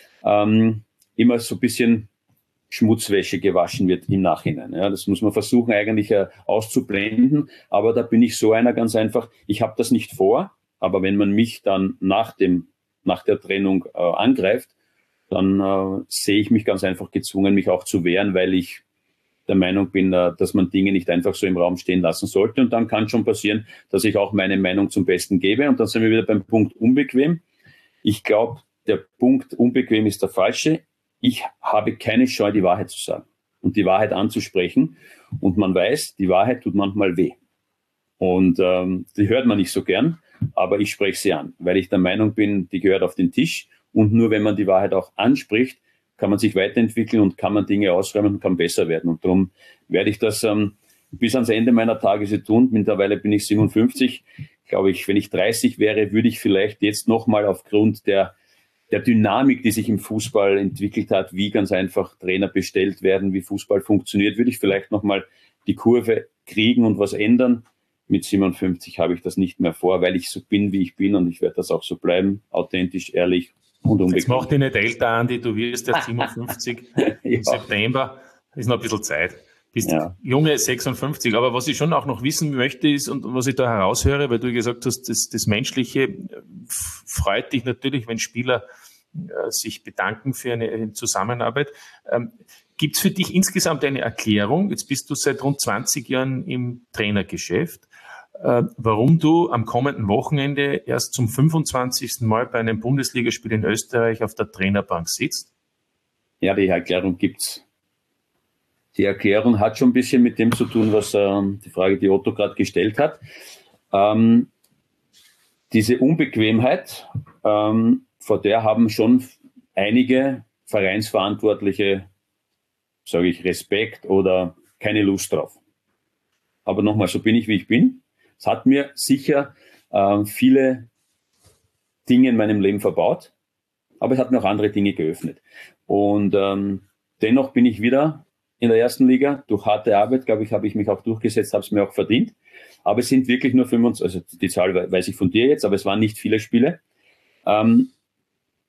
immer so ein bisschen Schmutzwäsche gewaschen wird im Nachhinein. Ja, das muss man versuchen eigentlich auszublenden, aber da bin ich so einer ganz einfach, ich habe das nicht vor, aber wenn man mich dann nach der Trennung angreift, dann sehe ich mich ganz einfach gezwungen, mich auch zu wehren, weil ich der Meinung bin, dass man Dinge nicht einfach so im Raum stehen lassen sollte und dann kann schon passieren, dass ich auch meine Meinung zum Besten gebe und dann sind wir wieder beim Punkt unbequem. Ich glaube, der Punkt unbequem ist der falsche. Ich habe keine Scheu, die Wahrheit zu sagen und die Wahrheit anzusprechen. Und man weiß, die Wahrheit tut manchmal weh. Und die hört man nicht so gern, aber ich spreche sie an, weil ich der Meinung bin, die gehört auf den Tisch. Und nur wenn man die Wahrheit auch anspricht, kann man sich weiterentwickeln und kann man Dinge ausräumen und kann besser werden. Und darum werde ich das bis ans Ende meiner Tage so tun. Mittlerweile bin ich 57. Glaube ich, wenn ich 30 wäre, würde ich vielleicht jetzt nochmal aufgrund der Dynamik, die sich im Fußball entwickelt hat, wie ganz einfach Trainer bestellt werden, wie Fußball funktioniert, würde ich vielleicht nochmal die Kurve kriegen und was ändern. Mit 57 habe ich das nicht mehr vor, weil ich so bin, wie ich bin und ich werde das auch so bleiben, authentisch, ehrlich und unbequem. Jetzt mach dich nicht älter, Andi, du wirst ja 57 im September, ist noch ein bisschen Zeit. Bist junge 56, aber was ich schon auch noch wissen möchte ist und was ich da heraushöre, weil du gesagt hast, das Menschliche freut dich natürlich, wenn Spieler sich bedanken für eine Zusammenarbeit. Gibt es für dich insgesamt eine Erklärung, jetzt bist du seit rund 20 Jahren im Trainergeschäft, warum du am kommenden Wochenende erst zum 25. Mal bei einem Bundesligaspiel in Österreich auf der Trainerbank sitzt? Ja, die Erklärung gibt's. Die Erklärung hat schon ein bisschen mit dem zu tun, was die Frage, die Otto gerade gestellt hat. Diese Unbequemheit, vor der haben schon einige Vereinsverantwortliche, sage ich, Respekt oder keine Lust drauf. Aber nochmal, so bin ich, wie ich bin. Es hat mir sicher viele Dinge in meinem Leben verbaut, aber es hat mir auch andere Dinge geöffnet. Und dennoch bin ich wieder in der ersten Liga. Durch harte Arbeit, glaube ich, habe ich mich auch durchgesetzt, habe es mir auch verdient. Aber es sind wirklich nur 25, also die Zahl weiß ich von dir jetzt, aber es waren nicht viele Spiele.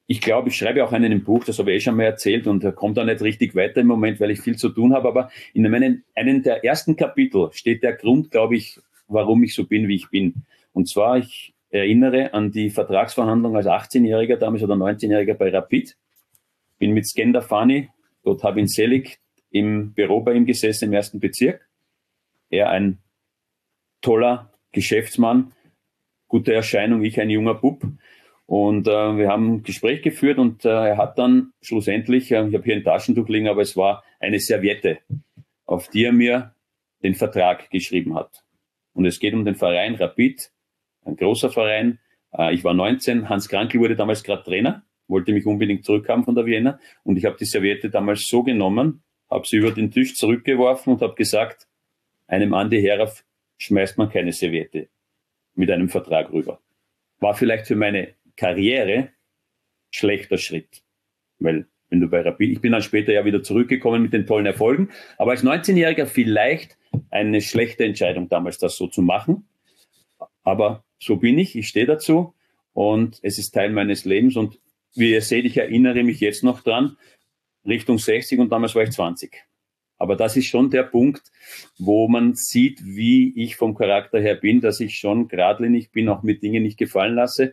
ich glaube, ich schreibe auch einen Buch, das habe ich schon mal erzählt und kommt da nicht richtig weiter im Moment, weil ich viel zu tun habe. Aber in einem der ersten Kapitel steht der Grund, glaube ich, warum ich so bin, wie ich bin. Und zwar, ich erinnere an die Vertragsverhandlung als 18-Jähriger damals oder 19-Jähriger bei Rapid. Bin mit Skender Fani, dort habe ich ihn selig, im Büro bei ihm gesessen im 1. Bezirk. Er ein toller Geschäftsmann, gute Erscheinung, ich ein junger Bub. Und wir haben ein Gespräch geführt und er hat dann schlussendlich, ich habe hier ein Taschentuch liegen, aber es war eine Serviette, auf die er mir den Vertrag geschrieben hat. Und es geht um den Verein Rapid, ein großer Verein. Ich war 19, Hans Krankl wurde damals gerade Trainer, wollte mich unbedingt zurückhaben von der Vienna. Und ich habe die Serviette damals so genommen, habe sie über den Tisch zurückgeworfen und habe gesagt, einem Andi Herauf schmeißt man keine Serviette mit einem Vertrag rüber. War vielleicht für meine Karriere schlechter Schritt. Weil, wenn du bei Rapid, ich bin dann später ja wieder zurückgekommen mit den tollen Erfolgen, aber als 19-Jähriger vielleicht eine schlechte Entscheidung damals, das so zu machen. Aber so bin ich stehe dazu und es ist Teil meines Lebens und wie ihr seht, ich erinnere mich jetzt noch dran, Richtung 60 und damals war ich 20. Aber das ist schon der Punkt, wo man sieht, wie ich vom Charakter her bin, dass ich schon geradlinig bin, auch mit Dingen nicht gefallen lasse.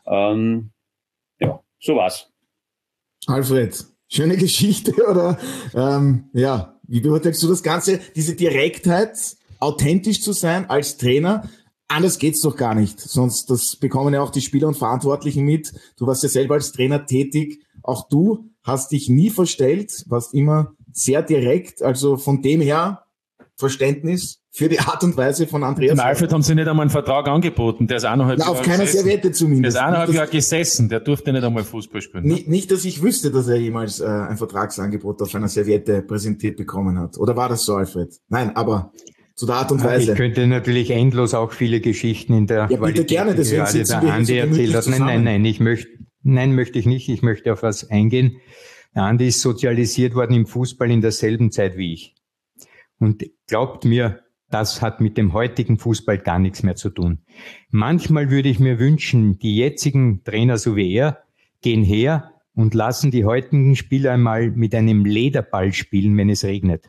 Ja, so war's. Alfred, schöne Geschichte, oder? Ja, wie beurteilst du das Ganze? Diese Direktheit, authentisch zu sein als Trainer, anders geht's doch gar nicht. Sonst, das bekommen ja auch die Spieler und Verantwortlichen mit. Du warst ja selber als Trainer tätig. Auch du hast dich nie verstellt, warst immer sehr direkt. Also von dem her Verständnis für die Art und Weise von Andreas. Dem Alfred haben sie nicht einmal einen Vertrag angeboten. Der ist eineinhalb Jahre auf keiner Serviette zumindest. Der ist eineinhalb Jahre gesessen. Der durfte nicht einmal Fußball spielen. Nicht, dass ich wüsste, dass er jemals ein Vertragsangebot auf einer Serviette präsentiert bekommen hat. Oder war das so, Alfred? Nein, aber zu der Art und Weise. Ich könnte natürlich endlos auch viele Geschichten in der Qualität, bitte gerne, deswegen gerade der Andi erzählt hat. Nein, möchte ich nicht. Ich möchte auf was eingehen. Der Andi ist sozialisiert worden im Fußball in derselben Zeit wie ich. Und glaubt mir, das hat mit dem heutigen Fußball gar nichts mehr zu tun. Manchmal würde ich mir wünschen, die jetzigen Trainer so wie er gehen her und lassen die heutigen Spieler einmal mit einem Lederball spielen, wenn es regnet.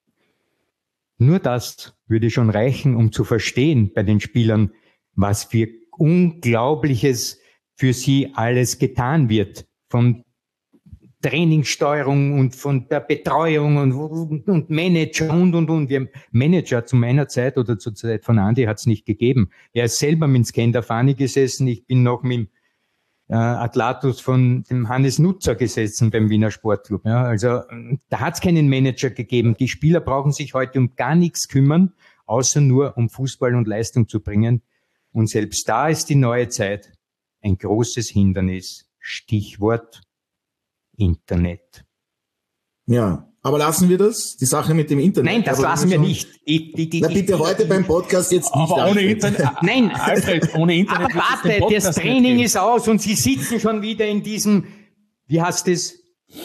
Nur das würde schon reichen, um zu verstehen bei den Spielern, was für Unglaubliches für sie alles getan wird. Von Trainingssteuerung und von der Betreuung und Manager und. Wir haben Manager zu meiner Zeit oder zur Zeit von Andi hat es nicht gegeben. Er ist selber mit Skender Fani gesessen. Ich bin noch mit Atlatus von dem Hannes Nutzer gesessen beim Wiener Sportclub. Ja, also da hat es keinen Manager gegeben. Die Spieler brauchen sich heute um gar nichts kümmern, außer nur um Fußball und Leistung zu bringen. Und selbst da ist die neue Zeit ein großes Hindernis. Stichwort Internet. Ja, aber lassen wir das? Die Sache mit dem Internet? Nein, das lassen wir nicht. Na bitte heute beim Podcast jetzt nicht. Aber ohne Internet. Nein, Alfred, ohne Internet. Aber warte, das Training ist aus und Sie sitzen schon wieder in diesem, wie heißt es?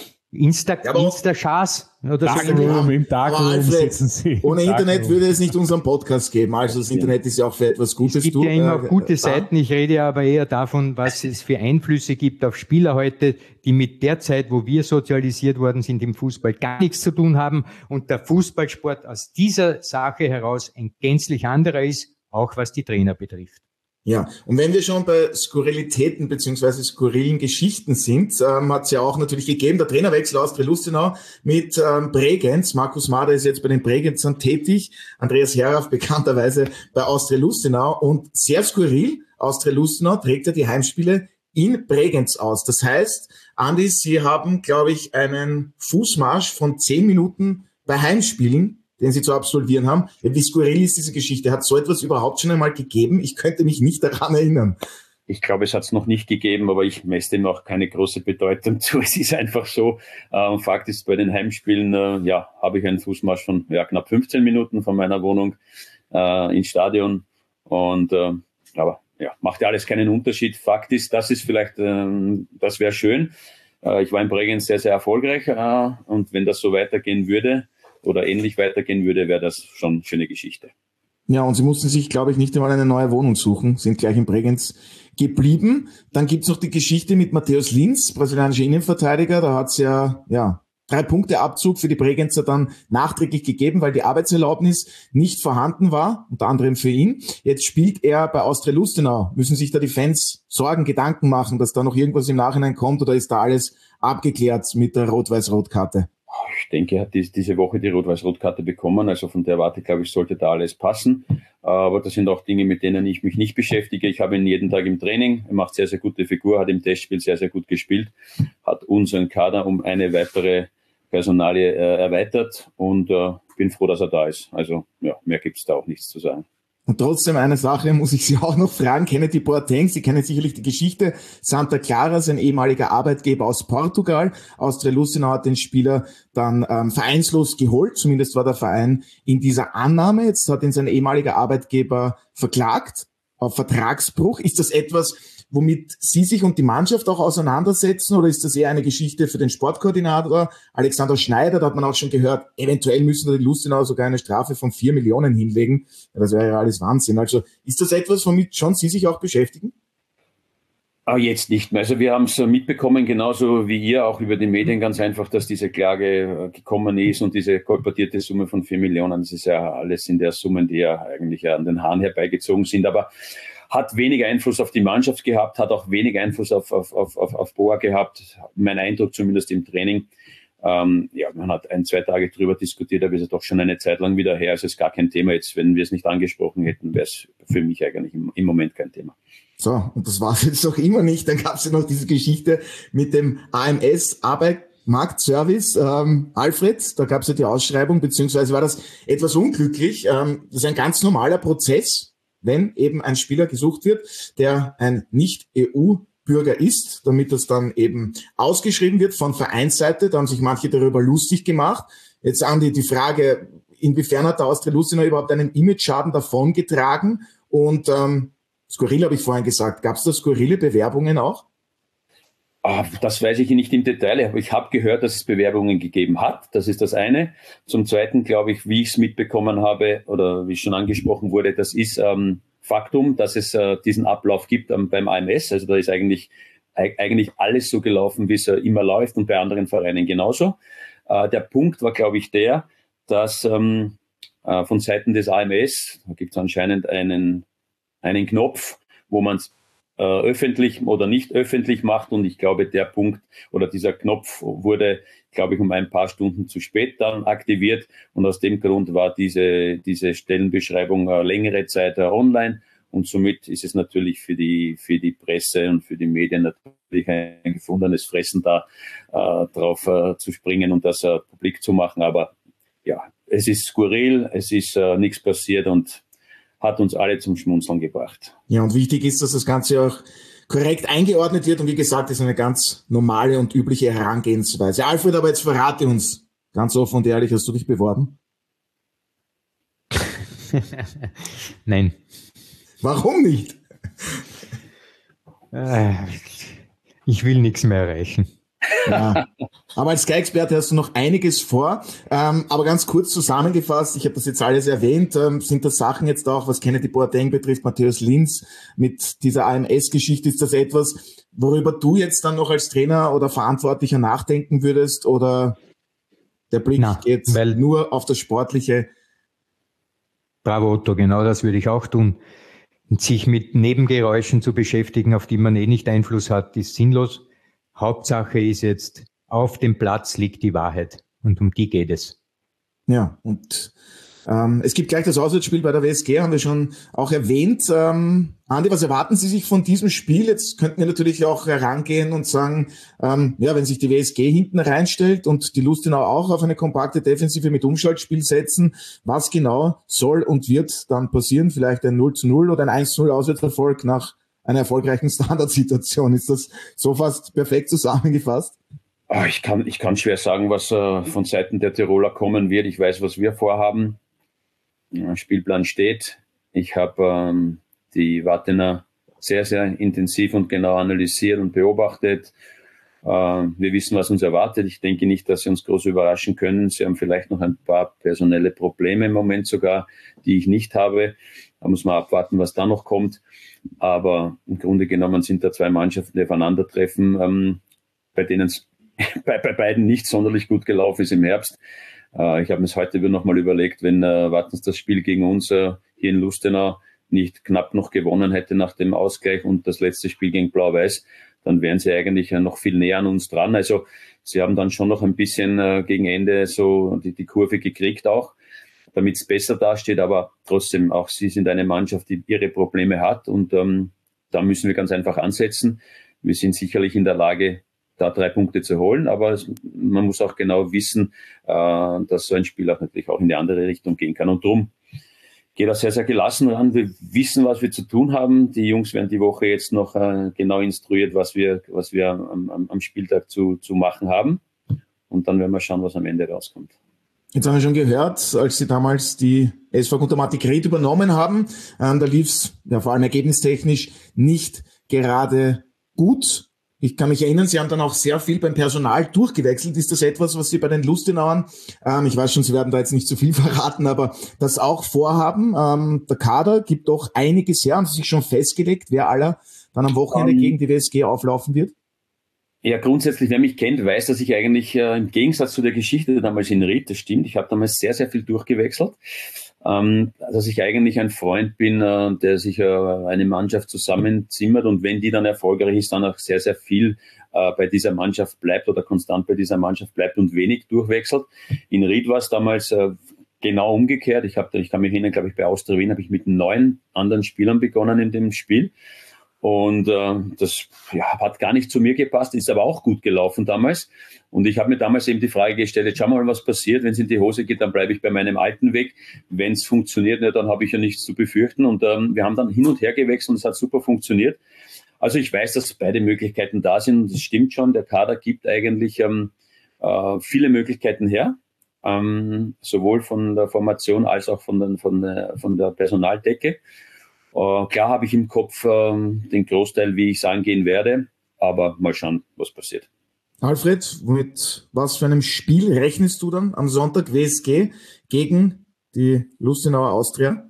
Insta-Chas oder so. Im Darkroom sitzen Sie. Ohne Internet würde es nicht unseren Podcast geben. Also das Internet ist ja auch für etwas Gutes. Es gibt ja immer gute Seiten. Ich rede ja aber eher davon, was es für Einflüsse gibt auf Spieler heute, die mit der Zeit, wo wir sozialisiert worden sind im Fußball, gar nichts zu tun haben und der Fußballsport aus dieser Sache heraus ein gänzlich anderer ist, auch was die Trainer betrifft. Ja, und wenn wir schon bei Skurrilitäten beziehungsweise skurrilen Geschichten sind, hat es ja auch natürlich gegeben, der Trainerwechsel Austria Lustenau mit Bregenz. Markus Mader ist jetzt bei den Bregenzern tätig, Andreas Herauf bekannterweise bei Austria Lustenau und sehr skurril, Austria Lustenau trägt ja die Heimspiele in Bregenz aus. Das heißt, Andi, Sie haben, glaube ich, einen Fußmarsch von 10 Minuten bei Heimspielen, den Sie zu absolvieren haben. Wie skurril ist diese Geschichte? Hat so etwas überhaupt schon einmal gegeben? Ich könnte mich nicht daran erinnern. Ich glaube, es hat es noch nicht gegeben, aber ich messe dem auch keine große Bedeutung zu. Es ist einfach so. Fakt ist, bei den Heimspielen habe ich einen Fußmarsch von knapp 15 Minuten von meiner Wohnung ins Stadion. Und aber macht ja alles keinen Unterschied. Fakt ist, das ist vielleicht, das wäre schön. Ich war in Bregenz sehr, sehr erfolgreich. Und wenn das so weitergehen würde, oder ähnlich weitergehen würde, wäre das schon eine schöne Geschichte. Ja, und sie mussten sich, glaube ich, nicht einmal eine neue Wohnung suchen, sind gleich in Bregenz geblieben. Dann gibt's noch die Geschichte mit Matthäus Linz, brasilianischer Innenverteidiger. Da hat's ja 3 Punkte Abzug für die Bregenzer dann nachträglich gegeben, weil die Arbeitserlaubnis nicht vorhanden war, unter anderem für ihn. Jetzt spielt er bei Austria Lustenau. Müssen sich da die Fans Sorgen, Gedanken machen, dass da noch irgendwas im Nachhinein kommt, oder ist da alles abgeklärt mit der Rot-Weiß-Rot-Karte? Ich denke, er hat diese Woche die Rot-Weiß-Rot-Karte bekommen, also von der Warte, glaube ich, sollte da alles passen. Aber das sind auch Dinge, mit denen ich mich nicht beschäftige. Ich habe ihn jeden Tag im Training, er macht sehr, sehr gute Figur, hat im Testspiel sehr, sehr gut gespielt, hat unseren Kader um eine weitere Personalie erweitert und bin froh, dass er da ist. Also ja, mehr gibt es da auch nichts zu sagen. Und trotzdem eine Sache muss ich Sie auch noch fragen. Kennen die Boateng? Sie kennen sicherlich die Geschichte. Santa Clara, sein ehemaliger Arbeitgeber aus Portugal. Austria Lustenau hat den Spieler dann vereinslos geholt. Zumindest war der Verein in dieser Annahme. Jetzt hat ihn sein ehemaliger Arbeitgeber verklagt auf Vertragsbruch. Ist das etwas, womit Sie sich und die Mannschaft auch auseinandersetzen, oder ist das eher eine Geschichte für den Sportkoordinator Alexander Schneider? Da hat man auch schon gehört, eventuell müssen die Lustenau sogar eine Strafe von 4 Millionen hinlegen. Ja, das wäre ja alles Wahnsinn. Also ist das etwas, womit schon Sie sich auch beschäftigen? Jetzt nicht mehr. Also wir haben es mitbekommen, genauso wie ihr, auch über die Medien ganz einfach, dass diese Klage gekommen ist und diese kolportierte Summe von 4 Millionen, das ist ja alles in der Summen, die ja eigentlich an den Haaren herbeigezogen sind, aber hat wenig Einfluss auf die Mannschaft gehabt, hat auch wenig Einfluss auf Boa gehabt, mein Eindruck zumindest im Training. Man hat 1-2 Tage drüber diskutiert, aber es ist doch schon eine Zeit lang wieder her, also es ist gar kein Thema. Jetzt, wenn wir es nicht angesprochen hätten, wäre es für mich eigentlich im Moment kein Thema. So, und das war es jetzt noch immer nicht. Dann gab es ja noch diese Geschichte mit dem AMS Arbeitsmarktservice. Alfred, da gab es ja die Ausschreibung, beziehungsweise war das etwas unglücklich. Das ist ein ganz normaler Prozess, wenn eben ein Spieler gesucht wird, der ein Nicht-EU-Bürger ist, damit das dann eben ausgeschrieben wird von Vereinsseite. Da haben sich manche darüber lustig gemacht. Jetzt, Andi, die Frage, inwiefern hat der Austria Lustenau überhaupt einen Image-Schaden davongetragen? Und skurril habe ich vorhin gesagt. Gab es da skurrile Bewerbungen auch? Das weiß ich nicht im Detail, aber ich habe gehört, dass es Bewerbungen gegeben hat. Das ist das eine. Zum Zweiten glaube ich, wie ich es mitbekommen habe oder wie schon angesprochen wurde, das ist Faktum, dass es diesen Ablauf gibt beim AMS. Also da ist eigentlich alles so gelaufen, wie es immer läuft, und bei anderen Vereinen genauso. Der Punkt war, glaube ich, der, dass von Seiten des AMS, da gibt es anscheinend einen Knopf, wo man es öffentlich oder nicht öffentlich macht, und ich glaube, der Punkt oder dieser Knopf wurde, glaube ich, um ein paar Stunden zu spät dann aktiviert, und aus dem Grund war diese Stellenbeschreibung längere Zeit online, und somit ist es natürlich für die Presse und für die Medien natürlich ein gefundenes Fressen da drauf zu springen und das publik zu machen, aber ja, es ist skurril, es ist nichts passiert und hat uns alle zum Schmunzeln gebracht. Ja, und wichtig ist, dass das Ganze auch korrekt eingeordnet wird. Und wie gesagt, das ist eine ganz normale und übliche Herangehensweise. Alfred, aber jetzt verrate uns, ganz offen und ehrlich, hast du dich beworben? Nein. Warum nicht? Ich will nichts mehr erreichen. Ja. Aber als Sky-Experte hast du noch einiges vor. Aber ganz kurz zusammengefasst, ich habe das jetzt alles erwähnt, sind das Sachen jetzt auch, was Kennedy Boateng betrifft, Matthäus Linz mit dieser AMS-Geschichte, ist das etwas, worüber du jetzt dann noch als Trainer oder Verantwortlicher nachdenken würdest, oder der Blick geht nur auf das Sportliche? Bravo, Otto, genau das würde ich auch tun. Und sich mit Nebengeräuschen zu beschäftigen, auf die man nicht Einfluss hat, ist sinnlos. Hauptsache ist jetzt, auf dem Platz liegt die Wahrheit, und um die geht es. Ja, und es gibt gleich das Auswärtsspiel bei der WSG, haben wir schon auch erwähnt. Andi, was erwarten Sie sich von diesem Spiel? Jetzt könnten wir natürlich auch herangehen und sagen, wenn sich die WSG hinten reinstellt und die Lustenau auch auf eine kompakte Defensive mit Umschaltspiel setzen, was genau soll und wird dann passieren? Vielleicht ein 0:0 oder ein 1:0 Auswärtserfolg nach einer erfolgreichen Standardsituation. Ist das so fast perfekt zusammengefasst? Ich kann schwer sagen, was von Seiten der Tiroler kommen wird. Ich weiß, was wir vorhaben. Spielplan steht. Ich habe die Wattener sehr, sehr intensiv und genau analysiert und beobachtet. Wir wissen, was uns erwartet. Ich denke nicht, dass sie uns groß überraschen können. Sie haben vielleicht noch ein paar personelle Probleme im Moment sogar, die ich nicht habe. Da muss man abwarten, was da noch kommt. Aber im Grunde genommen sind da zwei Mannschaften, die aufeinandertreffen, bei denen es bei beiden nicht sonderlich gut gelaufen ist im Herbst. Ich habe mir es heute noch mal überlegt, wenn Wattens das Spiel gegen uns hier in Lustenau nicht knapp noch gewonnen hätte nach dem Ausgleich und das letzte Spiel gegen Blau-Weiß, dann wären sie eigentlich noch viel näher an uns dran. Also sie haben dann schon noch ein bisschen gegen Ende so die Kurve gekriegt auch, damit es besser dasteht. Aber trotzdem, auch sie sind eine Mannschaft, die ihre Probleme hat. Und da müssen wir ganz einfach ansetzen. Wir sind sicherlich in der Lage, da 3 Punkte zu holen. Aber man muss auch genau wissen, dass so ein Spiel auch natürlich auch in die andere Richtung gehen kann. Und darum geht das sehr, sehr gelassen ran. Wir wissen, was wir zu tun haben. Die Jungs werden die Woche jetzt noch genau instruiert, was wir am Spieltag zu machen haben. Und dann werden wir schauen, was am Ende rauskommt. Jetzt haben wir schon gehört, als Sie damals die SV Gunter Martigret übernommen haben, da lief es ja vor allem ergebnistechnisch nicht gerade gut. Ich kann mich erinnern, Sie haben dann auch sehr viel beim Personal durchgewechselt. Ist das etwas, was Sie bei den Lustenauern, ich weiß schon, Sie werden da jetzt nicht zu viel verraten, aber das auch vorhaben? Der Kader gibt doch einiges her. Haben Sie sich schon festgelegt, wer aller dann am Wochenende gegen die WSG auflaufen wird? Ja, grundsätzlich, wer mich kennt, weiß, dass ich eigentlich im Gegensatz zu der Geschichte damals in Ried, das stimmt, ich habe damals sehr, sehr viel durchgewechselt, dass ich eigentlich ein Freund bin, der sich eine Mannschaft zusammenzimmert und wenn die dann erfolgreich ist, dann auch sehr, sehr viel bei dieser Mannschaft bleibt oder konstant bei dieser Mannschaft bleibt und wenig durchwechselt. In Ried war es damals genau umgekehrt. Ich kann mich erinnern, glaube ich, bei Austria Wien habe ich mit 9 anderen Spielern begonnen in dem Spiel. Und das hat gar nicht zu mir gepasst, ist aber auch gut gelaufen damals. Und ich habe mir damals eben die Frage gestellt, jetzt schauen wir mal, was passiert. Wenn es in die Hose geht, dann bleibe ich bei meinem alten Weg. Wenn es funktioniert, dann habe ich ja nichts zu befürchten. Und wir haben dann hin und her gewechselt und es hat super funktioniert. Also ich weiß, dass beide Möglichkeiten da sind. Und es stimmt schon, der Kader gibt eigentlich viele Möglichkeiten her. Sowohl von der Formation als auch von der Personaldecke. Klar habe ich im Kopf den Großteil, wie ich es angehen werde, aber mal schauen, was passiert. Alfred, mit was für einem Spiel rechnest du dann am Sonntag WSG gegen die Lustenauer Austria?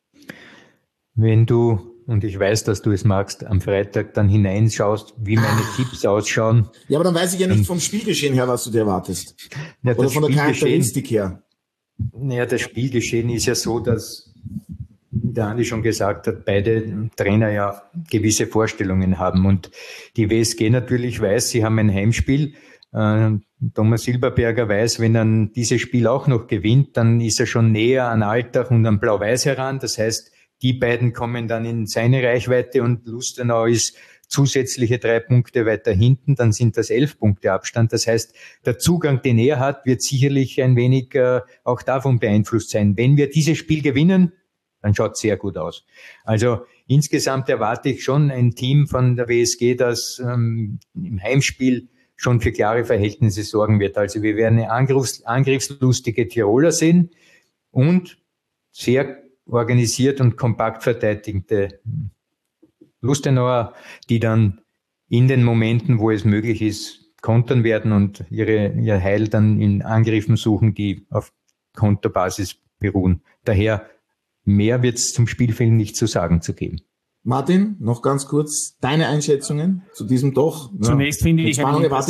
Wenn du, und ich weiß, dass du es magst, am Freitag dann hineinschaust, wie meine Tipps ausschauen. Ja, aber dann weiß ich ja nicht vom Spielgeschehen her, was du dir erwartest. Ja, oder von der Charakteristik her. Naja, das Spielgeschehen ist ja so, dass der Andi schon gesagt hat, beide Trainer ja gewisse Vorstellungen haben. Und die WSG natürlich weiß, sie haben ein Heimspiel. Thomas Silberberger weiß, wenn er dieses Spiel auch noch gewinnt, dann ist er schon näher an Altach und an Blau-Weiß heran. Das heißt, die beiden kommen dann in seine Reichweite und Lustenau ist zusätzliche 3 Punkte weiter hinten, dann sind das 11 Punkte Abstand. Das heißt, der Zugang, den er hat, wird sicherlich ein wenig auch davon beeinflusst sein. Wenn wir dieses Spiel gewinnen, dann schaut es sehr gut aus. Also insgesamt erwarte ich schon ein Team von der WSG, das im Heimspiel schon für klare Verhältnisse sorgen wird. Also wir werden eine angriffslustige Tiroler sehen und sehr organisiert und kompakt verteidigende Lustenauer, die dann in den Momenten, wo es möglich ist, kontern werden und ihr Heil dann in Angriffen suchen, die auf Konterbasis beruhen. Daher mehr wird es zum Spielfeld nicht zu sagen zu geben. Martin, noch ganz kurz deine Einschätzungen zu diesem doch Zunächst finde ich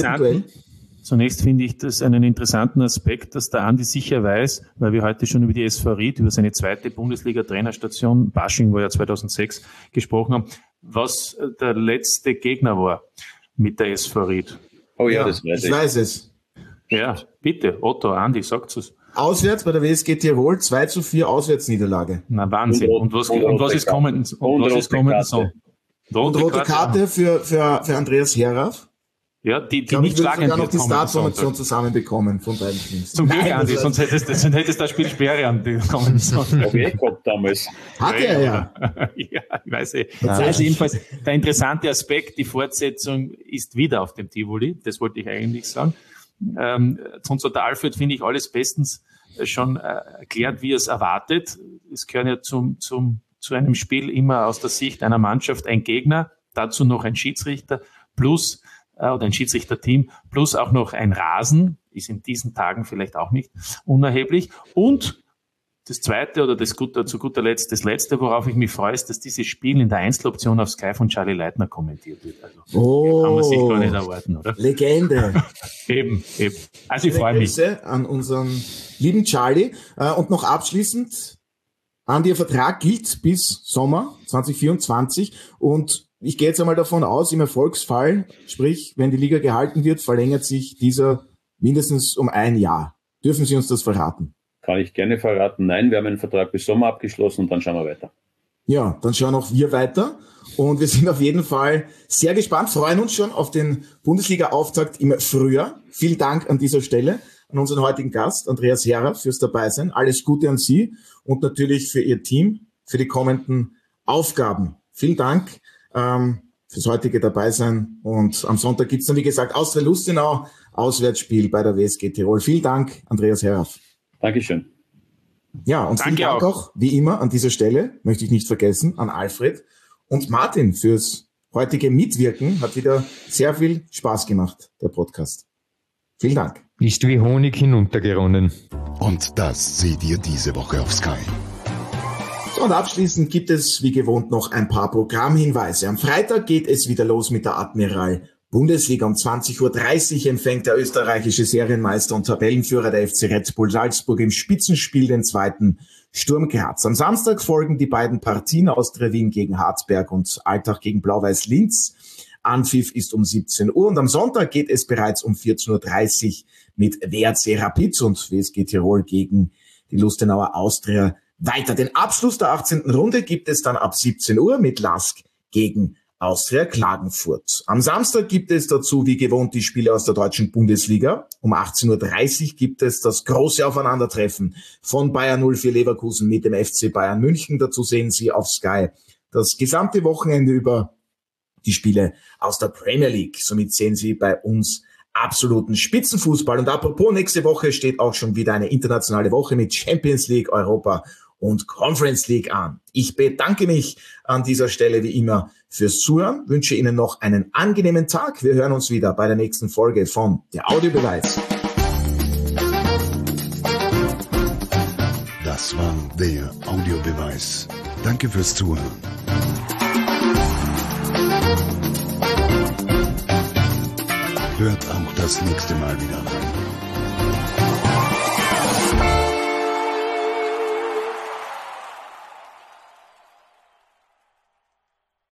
das einen interessanten Aspekt, dass der Andi sicher weiß, weil wir heute schon über die SV Ried, über seine 2. Bundesliga-Trainerstation, Basching war ja 2006, gesprochen haben, was der letzte Gegner war mit der SV Ried. Oh ja, das weiß ich. Ich weiß es. Ja, bitte, Otto, Andi, sagt es. Auswärts bei der WSG Tirol 2:4 Auswärtsniederlage. Na Wahnsinn. Und was ist kommenden Sonntag? Und rote Karte für Andreas Herauf. Ja, die nicht schlagend wird. Ich sogar noch die Startformation zusammenbekommen von beiden Teams. Zum Glück, Andi, sonst hättest du das Spiel Sperre an die kommenden Sonntag. Okay, gehabt damals. Hatte er ja. Ja, ich weiß eh. Also jedenfalls, der interessante Aspekt, die Fortsetzung ist wieder auf dem Tivoli. Das wollte ich eigentlich sagen. Sonst hat der Alfred, finde ich, alles bestens schon erklärt, wie er es erwartet. Es gehört ja zu einem Spiel immer aus der Sicht einer Mannschaft ein Gegner, dazu noch ein Schiedsrichter, plus oder ein Schiedsrichterteam, plus auch noch ein Rasen, ist in diesen Tagen vielleicht auch nicht unerheblich. Und das Zweite oder zu guter Letzt, das Letzte, worauf ich mich freue, ist, dass dieses Spiel in der Einzeloption auf Sky von Charlie Leitner kommentiert wird. Also, kann man sich gar nicht erwarten, oder? Legende. Eben. Also ich freue mich. An unseren lieben Charlie. Und noch abschließend, Andi, Ihr Vertrag gilt bis Sommer 2024 und ich gehe jetzt einmal davon aus, im Erfolgsfall, sprich, wenn die Liga gehalten wird, verlängert sich dieser mindestens um 1 Jahr. Dürfen Sie uns das verraten? Kann ich gerne verraten. Nein, wir haben einen Vertrag bis Sommer abgeschlossen und dann schauen wir weiter. Ja, dann schauen auch wir weiter und wir sind auf jeden Fall sehr gespannt, freuen uns schon auf den Bundesliga-Auftakt im Frühjahr. Vielen Dank an dieser Stelle an unseren heutigen Gast, Andreas Herrer, fürs Dabeisein. Alles Gute an Sie und natürlich für Ihr Team, für die kommenden Aufgaben. Vielen Dank fürs heutige Dabeisein und am Sonntag gibt's dann, wie gesagt, Austria Lustenau, Auswärtsspiel bei der WSG Tirol. Vielen Dank, Andreas Herrer. Dankeschön. Ja, und vielen Dank auch, wie immer, an dieser Stelle, möchte ich nicht vergessen, an Alfred und Martin fürs heutige Mitwirken. Hat wieder sehr viel Spaß gemacht, der Podcast. Vielen Dank. Ist wie Honig hinuntergeronnen. Und das seht ihr diese Woche auf Sky. So, und abschließend gibt es wie gewohnt noch ein paar Programmhinweise. Am Freitag geht es wieder los mit der Admiral Bundesliga. Um 20.30 Uhr empfängt der österreichische Serienmeister und Tabellenführer der FC Red Bull Salzburg im Spitzenspiel den zweiten Sturm Graz. Am Samstag folgen die beiden Partien Austria Wien gegen Harzberg und Altach gegen Blau-Weiß Linz. Anpfiff ist um 17 Uhr und am Sonntag geht es bereits um 14.30 Uhr mit WRC Rapid und WSG Tirol gegen die Lustenauer Austria weiter. Den Abschluss der 18. Runde gibt es dann ab 17 Uhr mit LASK gegen Austria Klagenfurt. Am Samstag gibt es dazu wie gewohnt die Spiele aus der deutschen Bundesliga. Um 18.30 Uhr gibt es das große Aufeinandertreffen von Bayer 04 Leverkusen mit dem FC Bayern München. Dazu sehen Sie auf Sky das gesamte Wochenende über die Spiele aus der Premier League. Somit sehen Sie bei uns absoluten Spitzenfußball. Und apropos, nächste Woche steht auch schon wieder eine internationale Woche mit Champions League, Europa und Conference League an. Ich bedanke mich an dieser Stelle wie immer fürs Zuhören, wünsche Ihnen noch einen angenehmen Tag. Wir hören uns wieder bei der nächsten Folge von Der Audiobeweis. Das war der Audiobeweis. Danke fürs Zuhören. Hört auch das nächste Mal wieder rein.